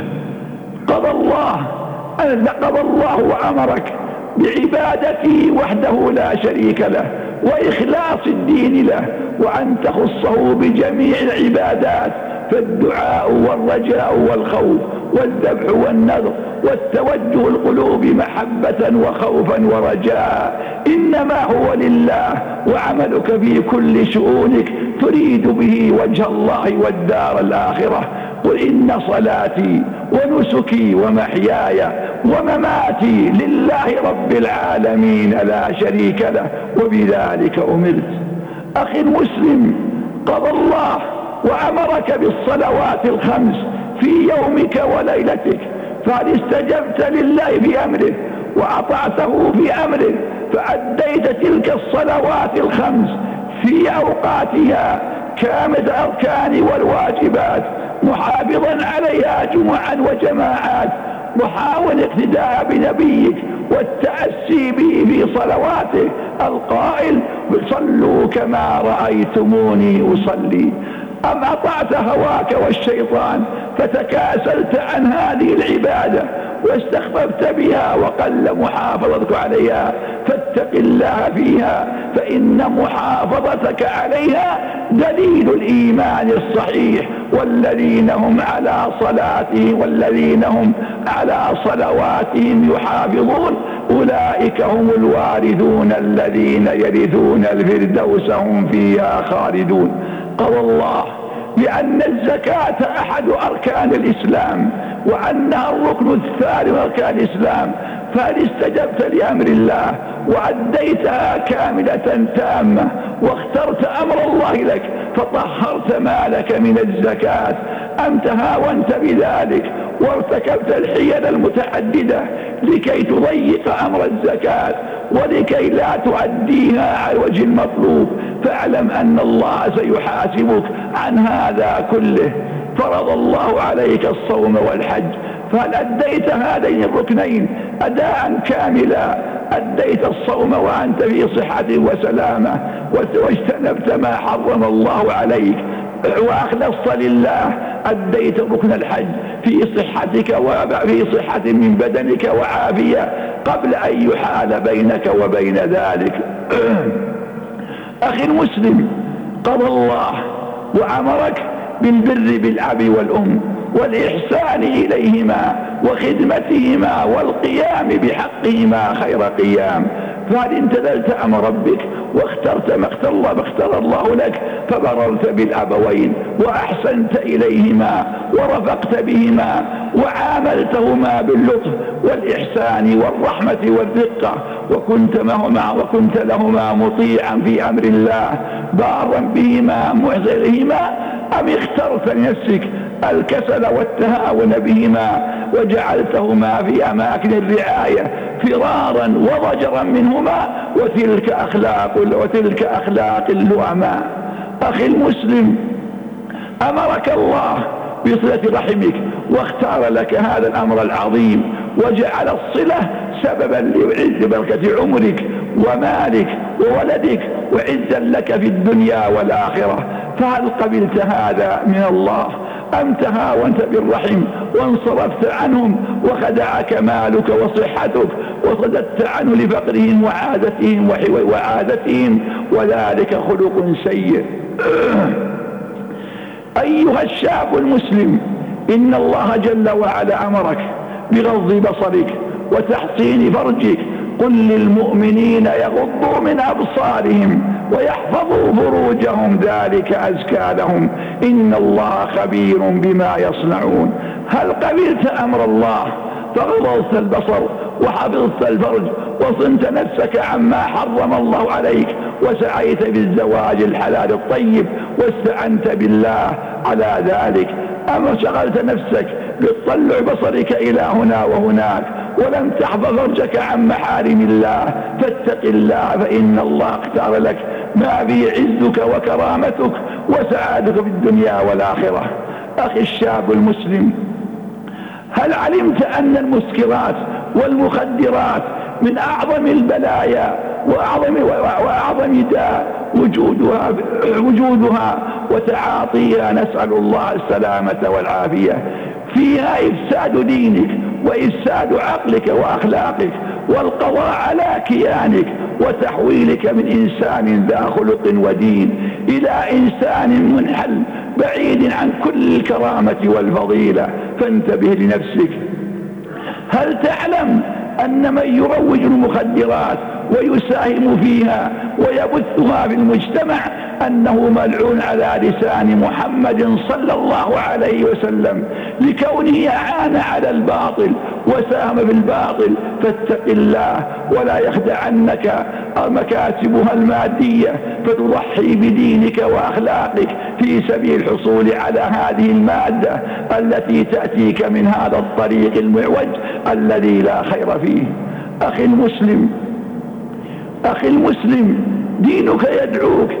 قضى الله قضى الله وأمرك بعبادته وحده لا شريك له وإخلاص الدين له، وأن تخصه بجميع العبادات، فالدعاء والرجاء والخوف والذبح والنذر والتوجه القلوب محبة وخوفا ورجاء إنما هو لله، وعملك في كل شؤونك تريد به وجه الله والدار الآخرة. قل إن صلاتي ونسكي ومحياي ومماتي لله رب العالمين لا شريك له وبذلك أمرت. أخي المسلم، قضى الله وأمرك بالصلوات الخمس في يومك وليلتك، فهل استجبت لله في أمره وأطعته في أمره فأديت تلك الصلوات الخمس في أوقاتها كامل الأركان والواجبات، محافظا عليها جمعا وجماعات، محاول اقتداء بنبيك والتأسي به في صلواته القائل صلوا كما رأيتموني أصلي. أم أطعت هواك والشيطان فتكاسلت عن هذه العبادة واستخففت بها وقل محافظتك عليها؟ فاتق الله فيها، فإن محافظتك عليها دليل الإيمان الصحيح. والذين هم على صلاتهم والذين هم على صلواتهم يحافظون أولئك هم الوارثون الذين يرثون الفردوس هم فيها خالدون. قال الله بأن الزكاة أحد أركان الإسلام وأنها الركن الثاني من أركان الإسلام، فهل استجبت لأمر الله وأديتها كاملة تامة واخترت أمر الله لك فطهرت مالك من الزكاة، أم تهاونت بذلك وارتكبت الحيل المتعددة لكي تضيق أمر الزكاة ولكي لا تؤديها على الوجه المطلوب؟ فاعلم أن الله سيحاسبك عن هذا كله. فرض الله عليك الصوم والحج، فهل أديت هذين الركنين أداء كاملا؟ أديت الصوم وأنت في صحة وسلامة واجتنبت ما حرم الله عليك وأخلصت لله؟ أديت ركن الحج في صحتك وفي صحة من بدنك وعافية قبل أن يحال بينك وبين ذلك؟ أخي المسلم، قضى الله وأمرك بالبر بالأب والأم والإحسان إليهما وخدمتهما والقيام بحقهما خير قيام، فهل امتثلت أمر ربك واخترت ما اختار الله ما اختار الله لك فبررت بالأبوين وأحسنت إليهما ورفقت بهما وعاملتهما باللطف والإحسان والرحمة والرقة وكنت معهما وكنت لهما مطيعا في أمر الله بارا بهما محسنا إليهما، أم اخترت لنفسك الكسل والتهاون بهما وجعلتهما في أماكن الرعاية فرارا وضجرا منهما؟ وتلك أخلاق وتلك أخلاق اللؤماء. أخي المسلم، أمرك الله بصلة رحمك واختار لك هذا الأمر العظيم وجعل الصلة سببا لعز بركة عمرك ومالك وولدك وعزا لك في الدنيا والآخرة، فهل قبلت هذا من الله أم تهاونت بالرحم وانصرفت عنهم وخدعك مالك وصحتك وصددت عنه لفقرهم وعادتهم وعادتهم وذلك خلق سيء؟ أيها الشاب المسلم، إن الله جل وعلا أمرك بغض بصرك وتحصين فرجك. قل للمؤمنين يغضوا من أبصارهم ويحفظوا فروجهم ذلك أزكى لهم إن الله خبير بما يصنعون. هل قبلت أمر الله فغضضت البصر وحفظت الفرج وصنت نفسك عما حرم الله عليك وسعيت بالزواج الحلال الطيب واستعنت بالله على ذلك؟ أما شغلت نفسك بتطلع بصرك إلى هنا وهناك ولم تحفظ فرجك عن محارم الله؟ فاتق الله، فإن الله اختار لك ما به عزك وكرامتك وسعادتك في الدنيا والآخرة. أخي الشاب المسلم، هل علمت أن المسكرات والمخدرات من أعظم البلايا وأعظم, وأعظم داء وجودها, وجودها وتعاطيها، نسأل الله السلامة والعافية، فيها إفساد دينك وإفساد عقلك وأخلاقك والقضاء على كيانك وتحويلك من إنسان ذا خلق ودين إلى إنسان منحل بعيد عن كل الكرامة والفضيلة، فانتبه لنفسك. هل تعلم أن من يروج المخدرات ويساهم فيها ويبثها في المجتمع أنه ملعون على لسان محمد صلى الله عليه وسلم لكونه أعان على الباطل وساهم في الباطل؟ فاتق الله ولا يخدعنك مكاسبها المادية فتضحي بدينك وأخلاقك في سبيل الحصول على هذه المادة التي تأتيك من هذا الطريق المعوج الذي لا خير فيه. أخي المسلم، أخي المسلم، دينك يدعوك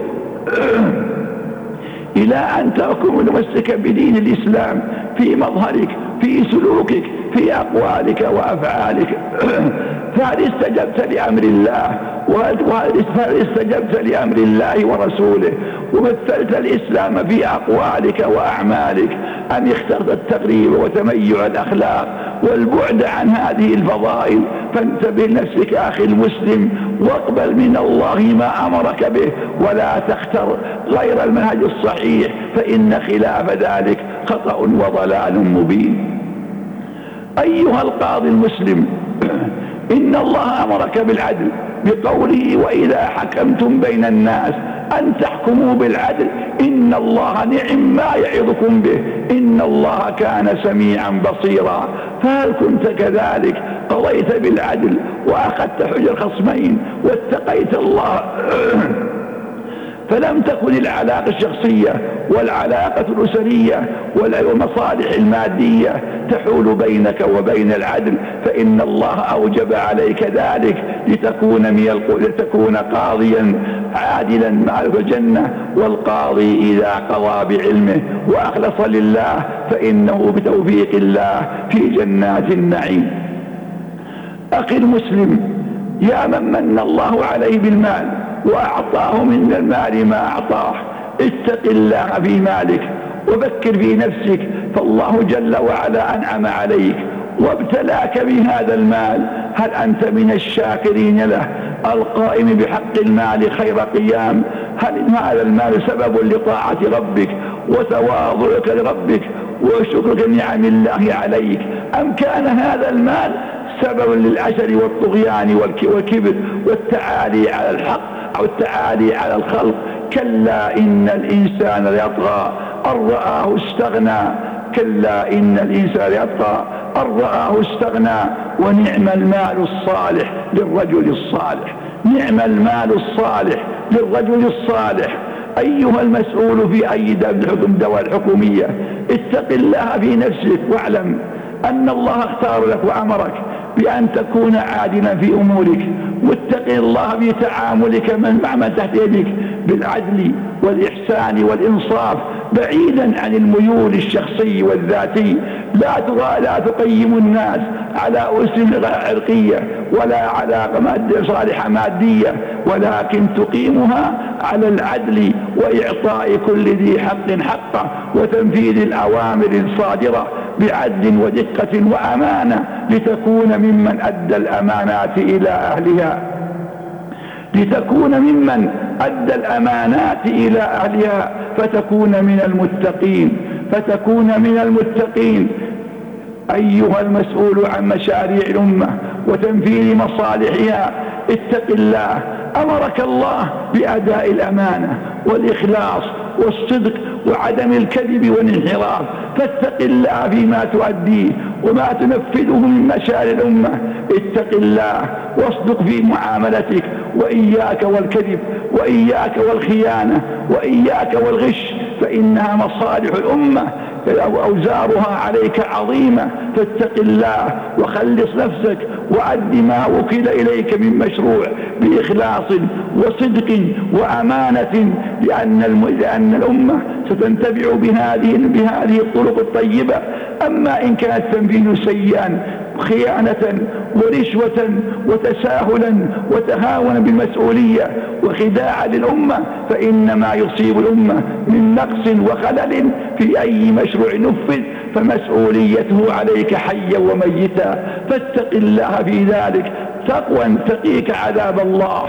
إلى أن تكون متمسكا بدين الإسلام في مظهرك في سلوكك في أقوالك وأفعالك. فهل استجبت لأمر الله وهل استجبت لأمر الله ورسوله ومثلت الإسلام في أقوالك وأعمالك، أم اخترت التقريب وتميع الأخلاق والبعد عن هذه الفضائل؟ فانتبه لنفسك أخي المسلم، واقبل من الله ما أمرك به، ولا تختر غير المنهج الصحيح، فإن خلاف ذلك خطأ وضلال مبين. أيها القاضي المسلم، إن الله أمرك بالعدل بقوله: وإذا حكمتم بين الناس أن تحكموا بالعدل إن الله نعم ما يعظكم به إن الله كان سميعا بصيرا. فهل كنت كذلك قضيت بالعدل وأخذت حجر خصمين واتقيت الله فلم تكن العلاقة الشخصية والعلاقة الأسرية والمصالح المادية تحول بينك وبين العدل، فإن الله أوجب عليك ذلك لتكون, من لتكون قاضيا عادلا مع الجنة. والقاضي إذا قضى بعلمه وأخلص لله فإنه بتوفيق الله في جنات النعيم. أخي المسلم، يا من من الله عليه بالمال وأعطاه من المال ما أعطاه، اتق الله في مالك وفكر في نفسك، فالله جل وعلا أنعم عليك وابتلاك بهذا المال، هل أنت من الشاكرين له القائم بحق المال خير قيام؟ هل هذا المال سبب لطاعة ربك وتواضعك لربك وشكرك نعم الله عليك، أم كان هذا المال سبب للعشر والطغيان والكبر والتعالي على الحق أو التعالي على الخلق؟ كلا إن الإنسان ليطغى أن رآه استغنى كلا إن الإنسان ليطغى أن رآه استغنى ونعم المال الصالح للرجل الصالح. نعم المال الصالح للرجل الصالح. أيها المسؤول في أي دولة حكومية، اتق الله في نفسك واعلم أن الله اختار لك وأمرك بأن تكون عادلا في أمورك، واتق الله في تعاملك مع من تحت يدك بالعدل والإحسان والإنصاف، بعيدا عن الميول الشخصي والذاتي. لا لا تقيم الناس على أسس عرقية ولا على صالحة مادية، ولكن تقيمها على العدل وإعطاء كل ذي حق حقه وتنفيذ الأوامر الصادرة بعدل ودقة وأمانة، لتكون ممن أدى الأمانات إلى أهلها لتكون ممن أدى الأمانات إلى أهلها فتكون من المتقين فتكون من المتقين. أيها المسؤول عن مشاريع الأمة وتنفيذ مصالحها، اتق الله. أمرك الله بأداء الأمانة والإخلاص والصدق وعدم الكذب والانحراف، فاتق الله فيما تؤديه وما تنفذه من مشاريع الأمة. اتق الله واصدق في معاملتك، وإياك والكذب وإياك والخيانة وإياك والغش، فإنها مصالح الأمة أوزارها عليك عظيمة. فاتق الله وخلص نفسك وأد ما وكل إليك من مشروع بإخلاص وصدق وأمانة، لأن لأن الأمة ستنتفع بهذه بهذه الطرق الطيبة. أما إن كانت تنفيذ سيئا خيانة ورشوة وتساهلا وتهاونا بالمسؤولية وخداعا للأمة، فإنما يصيب الأمة من نقص وخلل في أي مشروع نفذ، فمسؤوليته عليك حيا وميتا. فاتق الله في ذلك تقوى تقيك عذاب الله.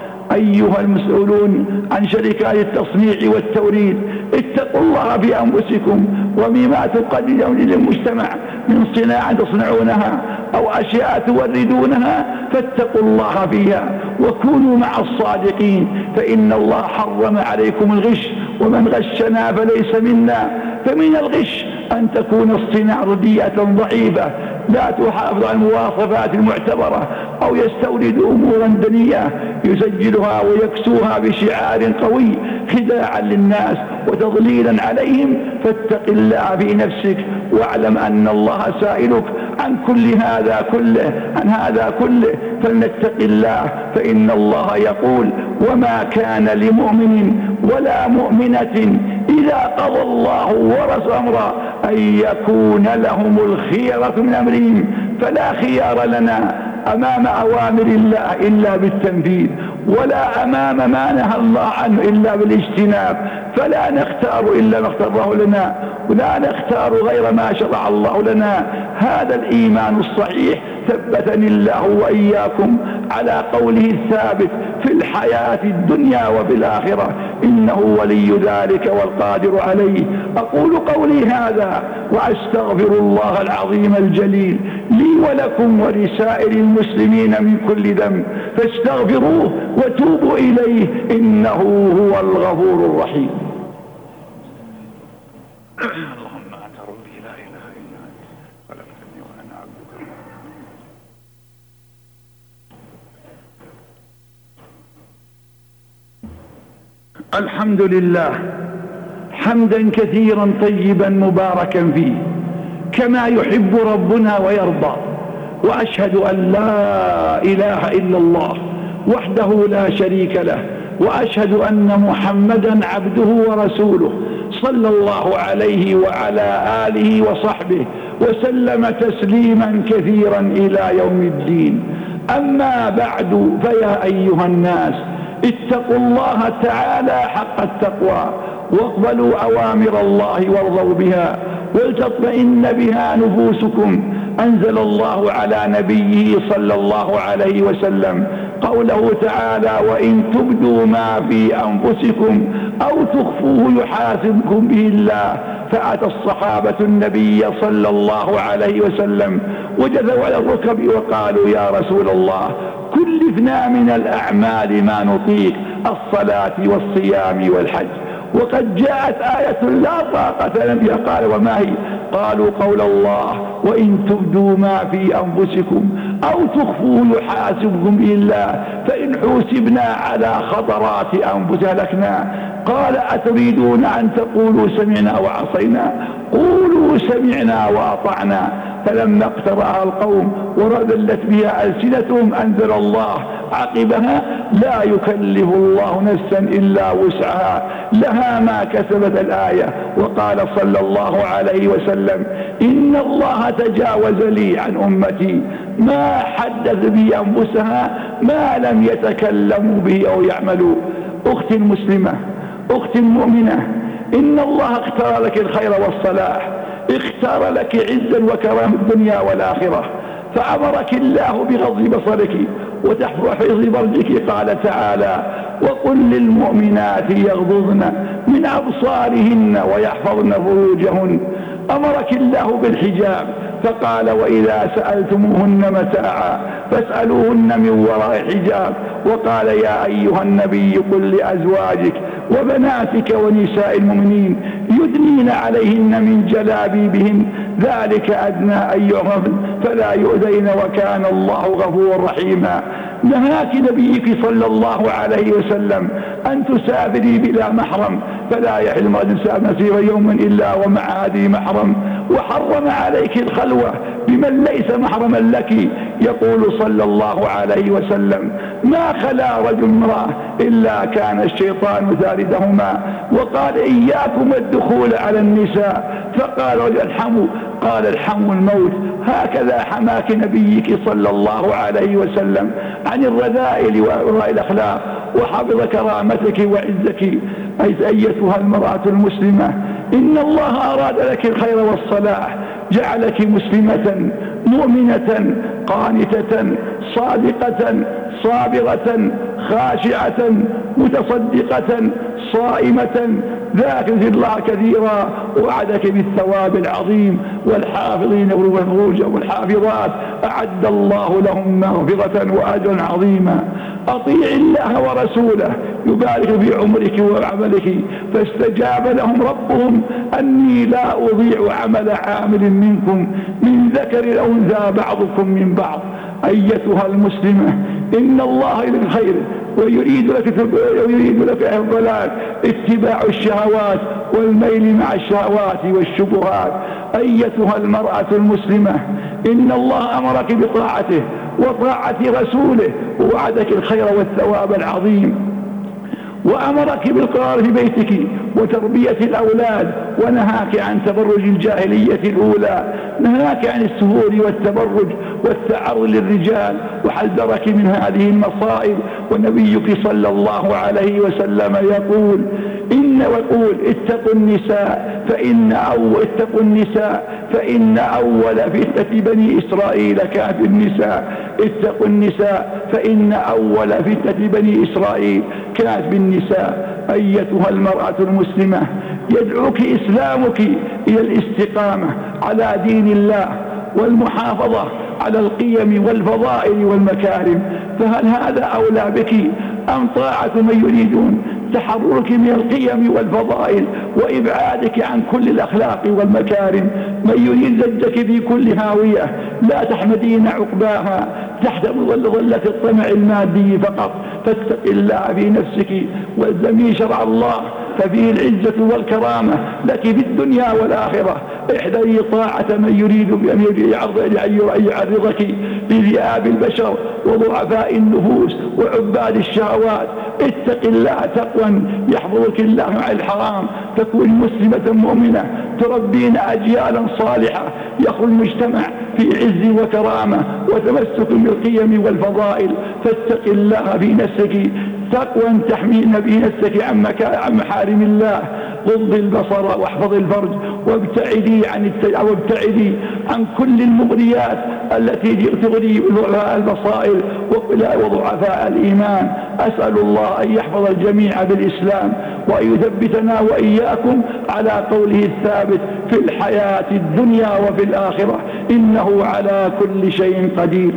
أيها المسؤولون عن شركات التصنيع والتوريد، اتقوا الله في أنفسكم ومما تقدمون للمجتمع من صناعة تصنعونها أو أشياء توردونها، فاتقوا الله فيها وكونوا مع الصادقين، فإن الله حرم عليكم الغش، ومن غشنا فليس منا. فمن الغش أن تكون الصناعة رديئة ضعيفة لا تحافظ على المواصفات المعتبرة، أو يستورد أمورا دنيئة يسجلها ويكسوها بشعار قوي خداعا للناس وتضليلا عليهم. فاتق الله في نفسك واعلم أن الله سائلك عن كل هذا كله عن هذا كله فلنتق الله، فإن الله يقول: وما كان لمؤمن ولا مؤمنة إذا قضى الله ورسوله أمرا أن يكون لهم الخيرة من أمرهم، فلا خيار لنا أمام أوامر الله إلا بالتنفيذ، ولا أمام ما نهى الله عنه إلا بالاجتناب. فلا نختار إلا ما اختاره لنا، ولا نختار غير ما شرع الله لنا. هذا الإيمان الصحيح ثبتني الله وإياكم على قوله الثابت في الحياة الدنيا وفي الآخرة، إنه ولي ذلك والقادر عليه. أقول قولي هذا وأستغفر الله العظيم الجليل لي ولكم ولسائر المسلمين من كل ذنب، فاستغفروه وتوبوا إليه إنه هو الغفور الرحيم. اللهم أنت ربي لا إله إلا أنت خلقتني وأنا عبدك. الحمد لله حمدا كثيرا طيبا مباركا فيه كما يحب ربنا ويرضى، وأشهد أن لا إله إلا الله وحده لا شريك له، وأشهد أن محمدا عبده ورسوله صلى الله عليه وعلى آله وصحبه وسلم تسليما كثيرا إلى يوم الدين. أما بعد، فيا أيها الناس اتقوا الله تعالى حق التقوى، واقبلوا أوامر الله وارضوا بها، ولتطمئن بها نفوسكم. أنزل الله على نبيه صلى الله عليه وسلم قوله تعالى: وإن تبدوا ما في أنفسكم أو تخفوه يحاسبكم به الله. فأتى الصحابة النبي صلى الله عليه وسلم وجثوا على الركب وقالوا: يا رسول الله، كلفنا من الأعمال ما نطيق، الصلاة والصيام والحج، وقد جاءت آية لا طاقة لنا. قال: وما هي؟ قالوا: قول الله: وإن تبدوا ما في أنفسكم أو تخفوه يحاسبكم به الله. فإن حوسبنا على خطرات أنفسنا هلكنا. قال: أتريدون أن تقولوا سمعنا وعصينا؟ قولوا سمعنا وأطعنا. فلما اقترأها القوم وردلت بها ألسنتهم أنزل الله عقبها: لا يكلف الله نفسا إلا وسعها، لها ما كسبت. الآية. وقال صلى الله عليه وسلم: إن الله تجاوز لي عن أمتي ما حدث به أنفسها ما لم يتكلموا به أو يعملوا. أختي المسلمة، أختي المؤمنة، إن الله اختار لك الخير والصلاح، اختار لك عزا وكرام الدنيا والآخرة، فأمرك الله بغض بصرك وتحفظ فرجك. قال تعالى: وقل للمؤمنات يغضضن من أبصارهن ويحفظن فروجهن. أمرك الله بالحجاب فقال: وإذا سألتموهن متاعا فاسألوهن من وراء حجاب. وقال: يا أيها النبي قل لأزواجك وبناتك ونساء المؤمنين يدنين عليهن من جلابيبهن، ذلك أدنى أن يعرفن فلا يؤذين وكان الله غفورا رحيما. نهاك نبيك صلى الله عليه وسلم أن تسافري بلا محرم، فلا يحل امرأة مسير يوم إلا ومع ذي محرم. وحرم عليك الخلوة بمن ليس محرما لك. يقول صلى الله عليه وسلم: ما خلا رجل امرأة إلا كان الشيطان ثالثهما. وقال: إياكم الدخول على النساء. فقال: الحمو. قال: الحمو الموت. هكذا حماك نبيك صلى الله عليه وسلم عن الرذائل وإرضاء الأخلاق، وحفظ كرامتك وعزك. أيتها المرأة المسلمة، إن الله أراد لك الخير والصلاح، جعلك مسلمة مؤمنة قانتة صادقة صابرة خاشعة متصدقة صائمة ذاكرة الله كثيرا، وعدك بالثواب العظيم. والحافظين والفروج والحافظات أعد الله لهم مغفرة وأجرا عظيما. أطيع الله ورسوله يبارك في عمرك وعملك. فاستجاب لهم ربهم أني لا أضيع عمل عامل منكم من ذكر أو أنثى بعضكم من بعض. أيتها المسلمة، إن الله للخير ويريد لك ويريد لك الضلال، اتباع الشهوات والميل مع الشهوات والشبهات. أيتها المرأة المسلمة، إن الله أمرك بطاعته وطاعة رسوله، ووعدك الخير والثواب العظيم. وأمرك بالقرار في بيتك وتربية الأولاد، ونهاك عن تبرج الجاهلية الأولى، نهاك عن السهول والتبرج والتعرض للرجال، وحذرك من هذه المصائب. ونبيك صلى الله عليه وسلم يقول إن ويقول اتقوا النساء فإن أول اتقوا النساء فإن أول فتنة بني إسرائيل كانت بالنساء. اتقوا النساء فإن أول فتنة بني إسرائيل كانت بالنساء. أيتها المرأة المسلمة، يدعوك إسلامك إلى الاستقامة على دين الله والمحافظة على القيم والفضائل والمكارم، فهل هذا أولى بك أم طاعة من يريدون تحررك من القيم والفضائل وإبعادك عن كل الأخلاق والمكارم؟ من يريد زجك في كل هاوية لا تحمدين عقباها تحت مظل ظلة الطمع المادي فقط. فاتق الله في نفسك والزمي شرع الله، ففيه العزة والكرامة لك في الدنيا والآخرة. احذري طاعة من يريد بأن يعرضك لذئاب البشر وضعفاء النفوس وعباد الشهوات. اتق الله تقوى يحفظك الله عن الحرام، تكون مسلمة مؤمنة تربين أجيالا صالحة يخرج المجتمع في عز وكرامة وتمسك بالقيم والفضائل. فاتق الله في نفسك تقوى تحمين بنفسك عن محارم الله. غض البصر واحفظ الفرج وابتعدي عن التج... وابتعدي عن كل المغريات التي تغري ضعفاء البصائر وضعفاء الإيمان. أسأل الله أن يحفظ الجميع بالإسلام وأن يثبتنا وإياكم على قوله الثابت في الحياة الدنيا وفي الآخرة، إنه على كل شيء قدير.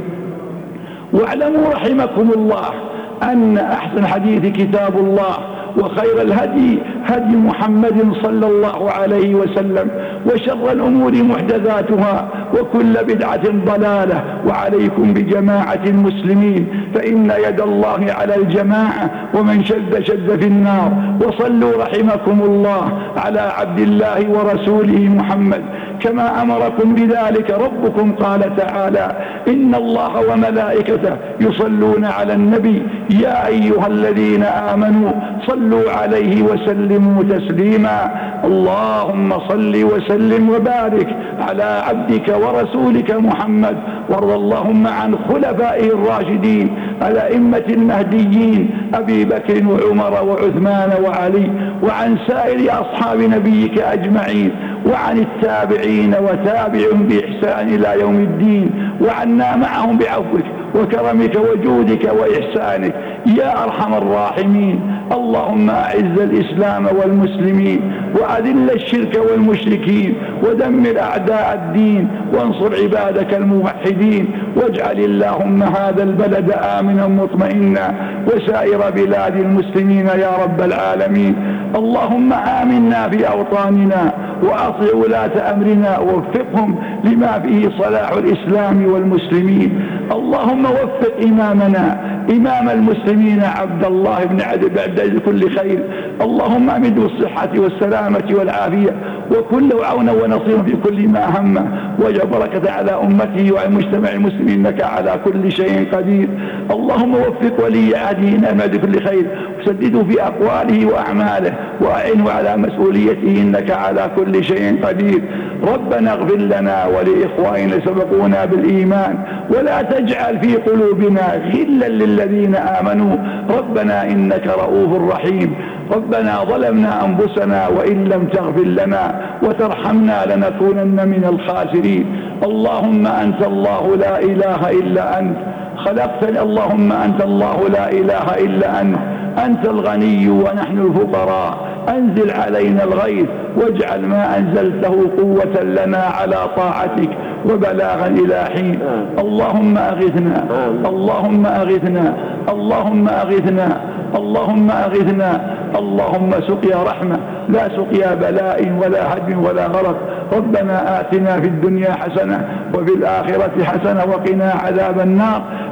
واعلموا رحمكم الله أن أحسن حديث كتاب الله، وخير الهدي هدي محمد صلى الله عليه وسلم، وشر الأمور محدثاتها وكل بدعة ضلالة. وعليكم بجماعة المسلمين فإن يد الله على الجماعة، ومن شد شد في النار. وصلوا رحمكم الله على عبد الله ورسوله محمد كما أمركم بذلك ربكم. قال تعالى إن الله وملائكته يصلون على النبي يا أيها الذين آمنوا صلوا عليه وسلموا تسليما. اللهم صل وسلم وبارك على عبدك ورسولك محمد، وارض اللهم عن خلفائه الراشدين الأئمة المهديين أبي بكر وعمر وعثمان وعلي، وعن سائر أصحاب نبيك أجمعين، وعن التابعين وتابعهم بإحسان إلى يوم الدين، وعنا معهم بعفوك وكرمك وجودك وإحسانك يا أرحم الراحمين. اللهم أعز الإسلام والمسلمين وأذل الشرك والمشركين ودمر أعداء الدين وانصر عبادك الموحدين، واجعل اللهم هذا البلد آمنا مطمئنا وسائر بلاد المسلمين يا رب العالمين. اللهم آمنا في أوطاننا وأطع ولاة أمرنا ووفقهم لما فيه صلاح الإسلام والمسلمين. اللهم وفق إمامنا إمام المسلمين عبد الله بن عبد بعد كل خير. اللهم أمده الصحة والسلامة والعافية وكل عون ونصير في كل ما همه، واجعل بركة على أمته وعلى مجتمع المسلمين إنك على كل شيء قدير. اللهم وفق ولي عهده إلى كل خير وسدده في أقواله وأعماله وأعنه على مسؤوليته إنك على كل شيء قدير. ربنا اغفر لنا ولإخواننا سبقونا بالإيمان ولا تجعل في قلوبنا غلا للذين آمنوا ربنا إنك رؤوف رحيم. ربنا ظلمنا أنفسنا وإن لم تغفر لنا وترحمنا لنكونن من الخاسرين. اللهم أنت الله لا إله إلا أنت خلقتني. اللهم أنت الله لا إله إلا أنت أنت الغني ونحن الفقراء. أنزل علينا الغيث واجعل ما أنزلته قوة لنا على طاعتك وبلاغا إلى حين. اللهم أغثنا اللهم أغثنا اللهم أغثنا اللهم أغثنا. اللهم سقيا رحمة لا سقيا بلاء ولا هدم ولا غرق. ربنا آتنا في الدنيا حسنة وفي الآخرة حسنة وقنا عذاب النار.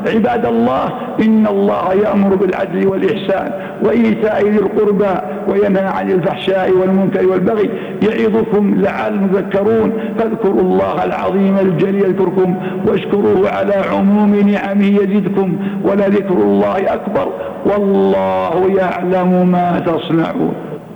عباد الله، إن الله يأمر بالعدل والإحسان وإيتاء ذي القربى وينهى عن الفحشاء والمنكر والبغي يعظكم لعلكم تذكرون. فاذكروا الله العظيم الجليل يذكركم واشكروه على عموم نعمه يزدكم ولذكر الله أكبر والله يعلم ما تصنعون.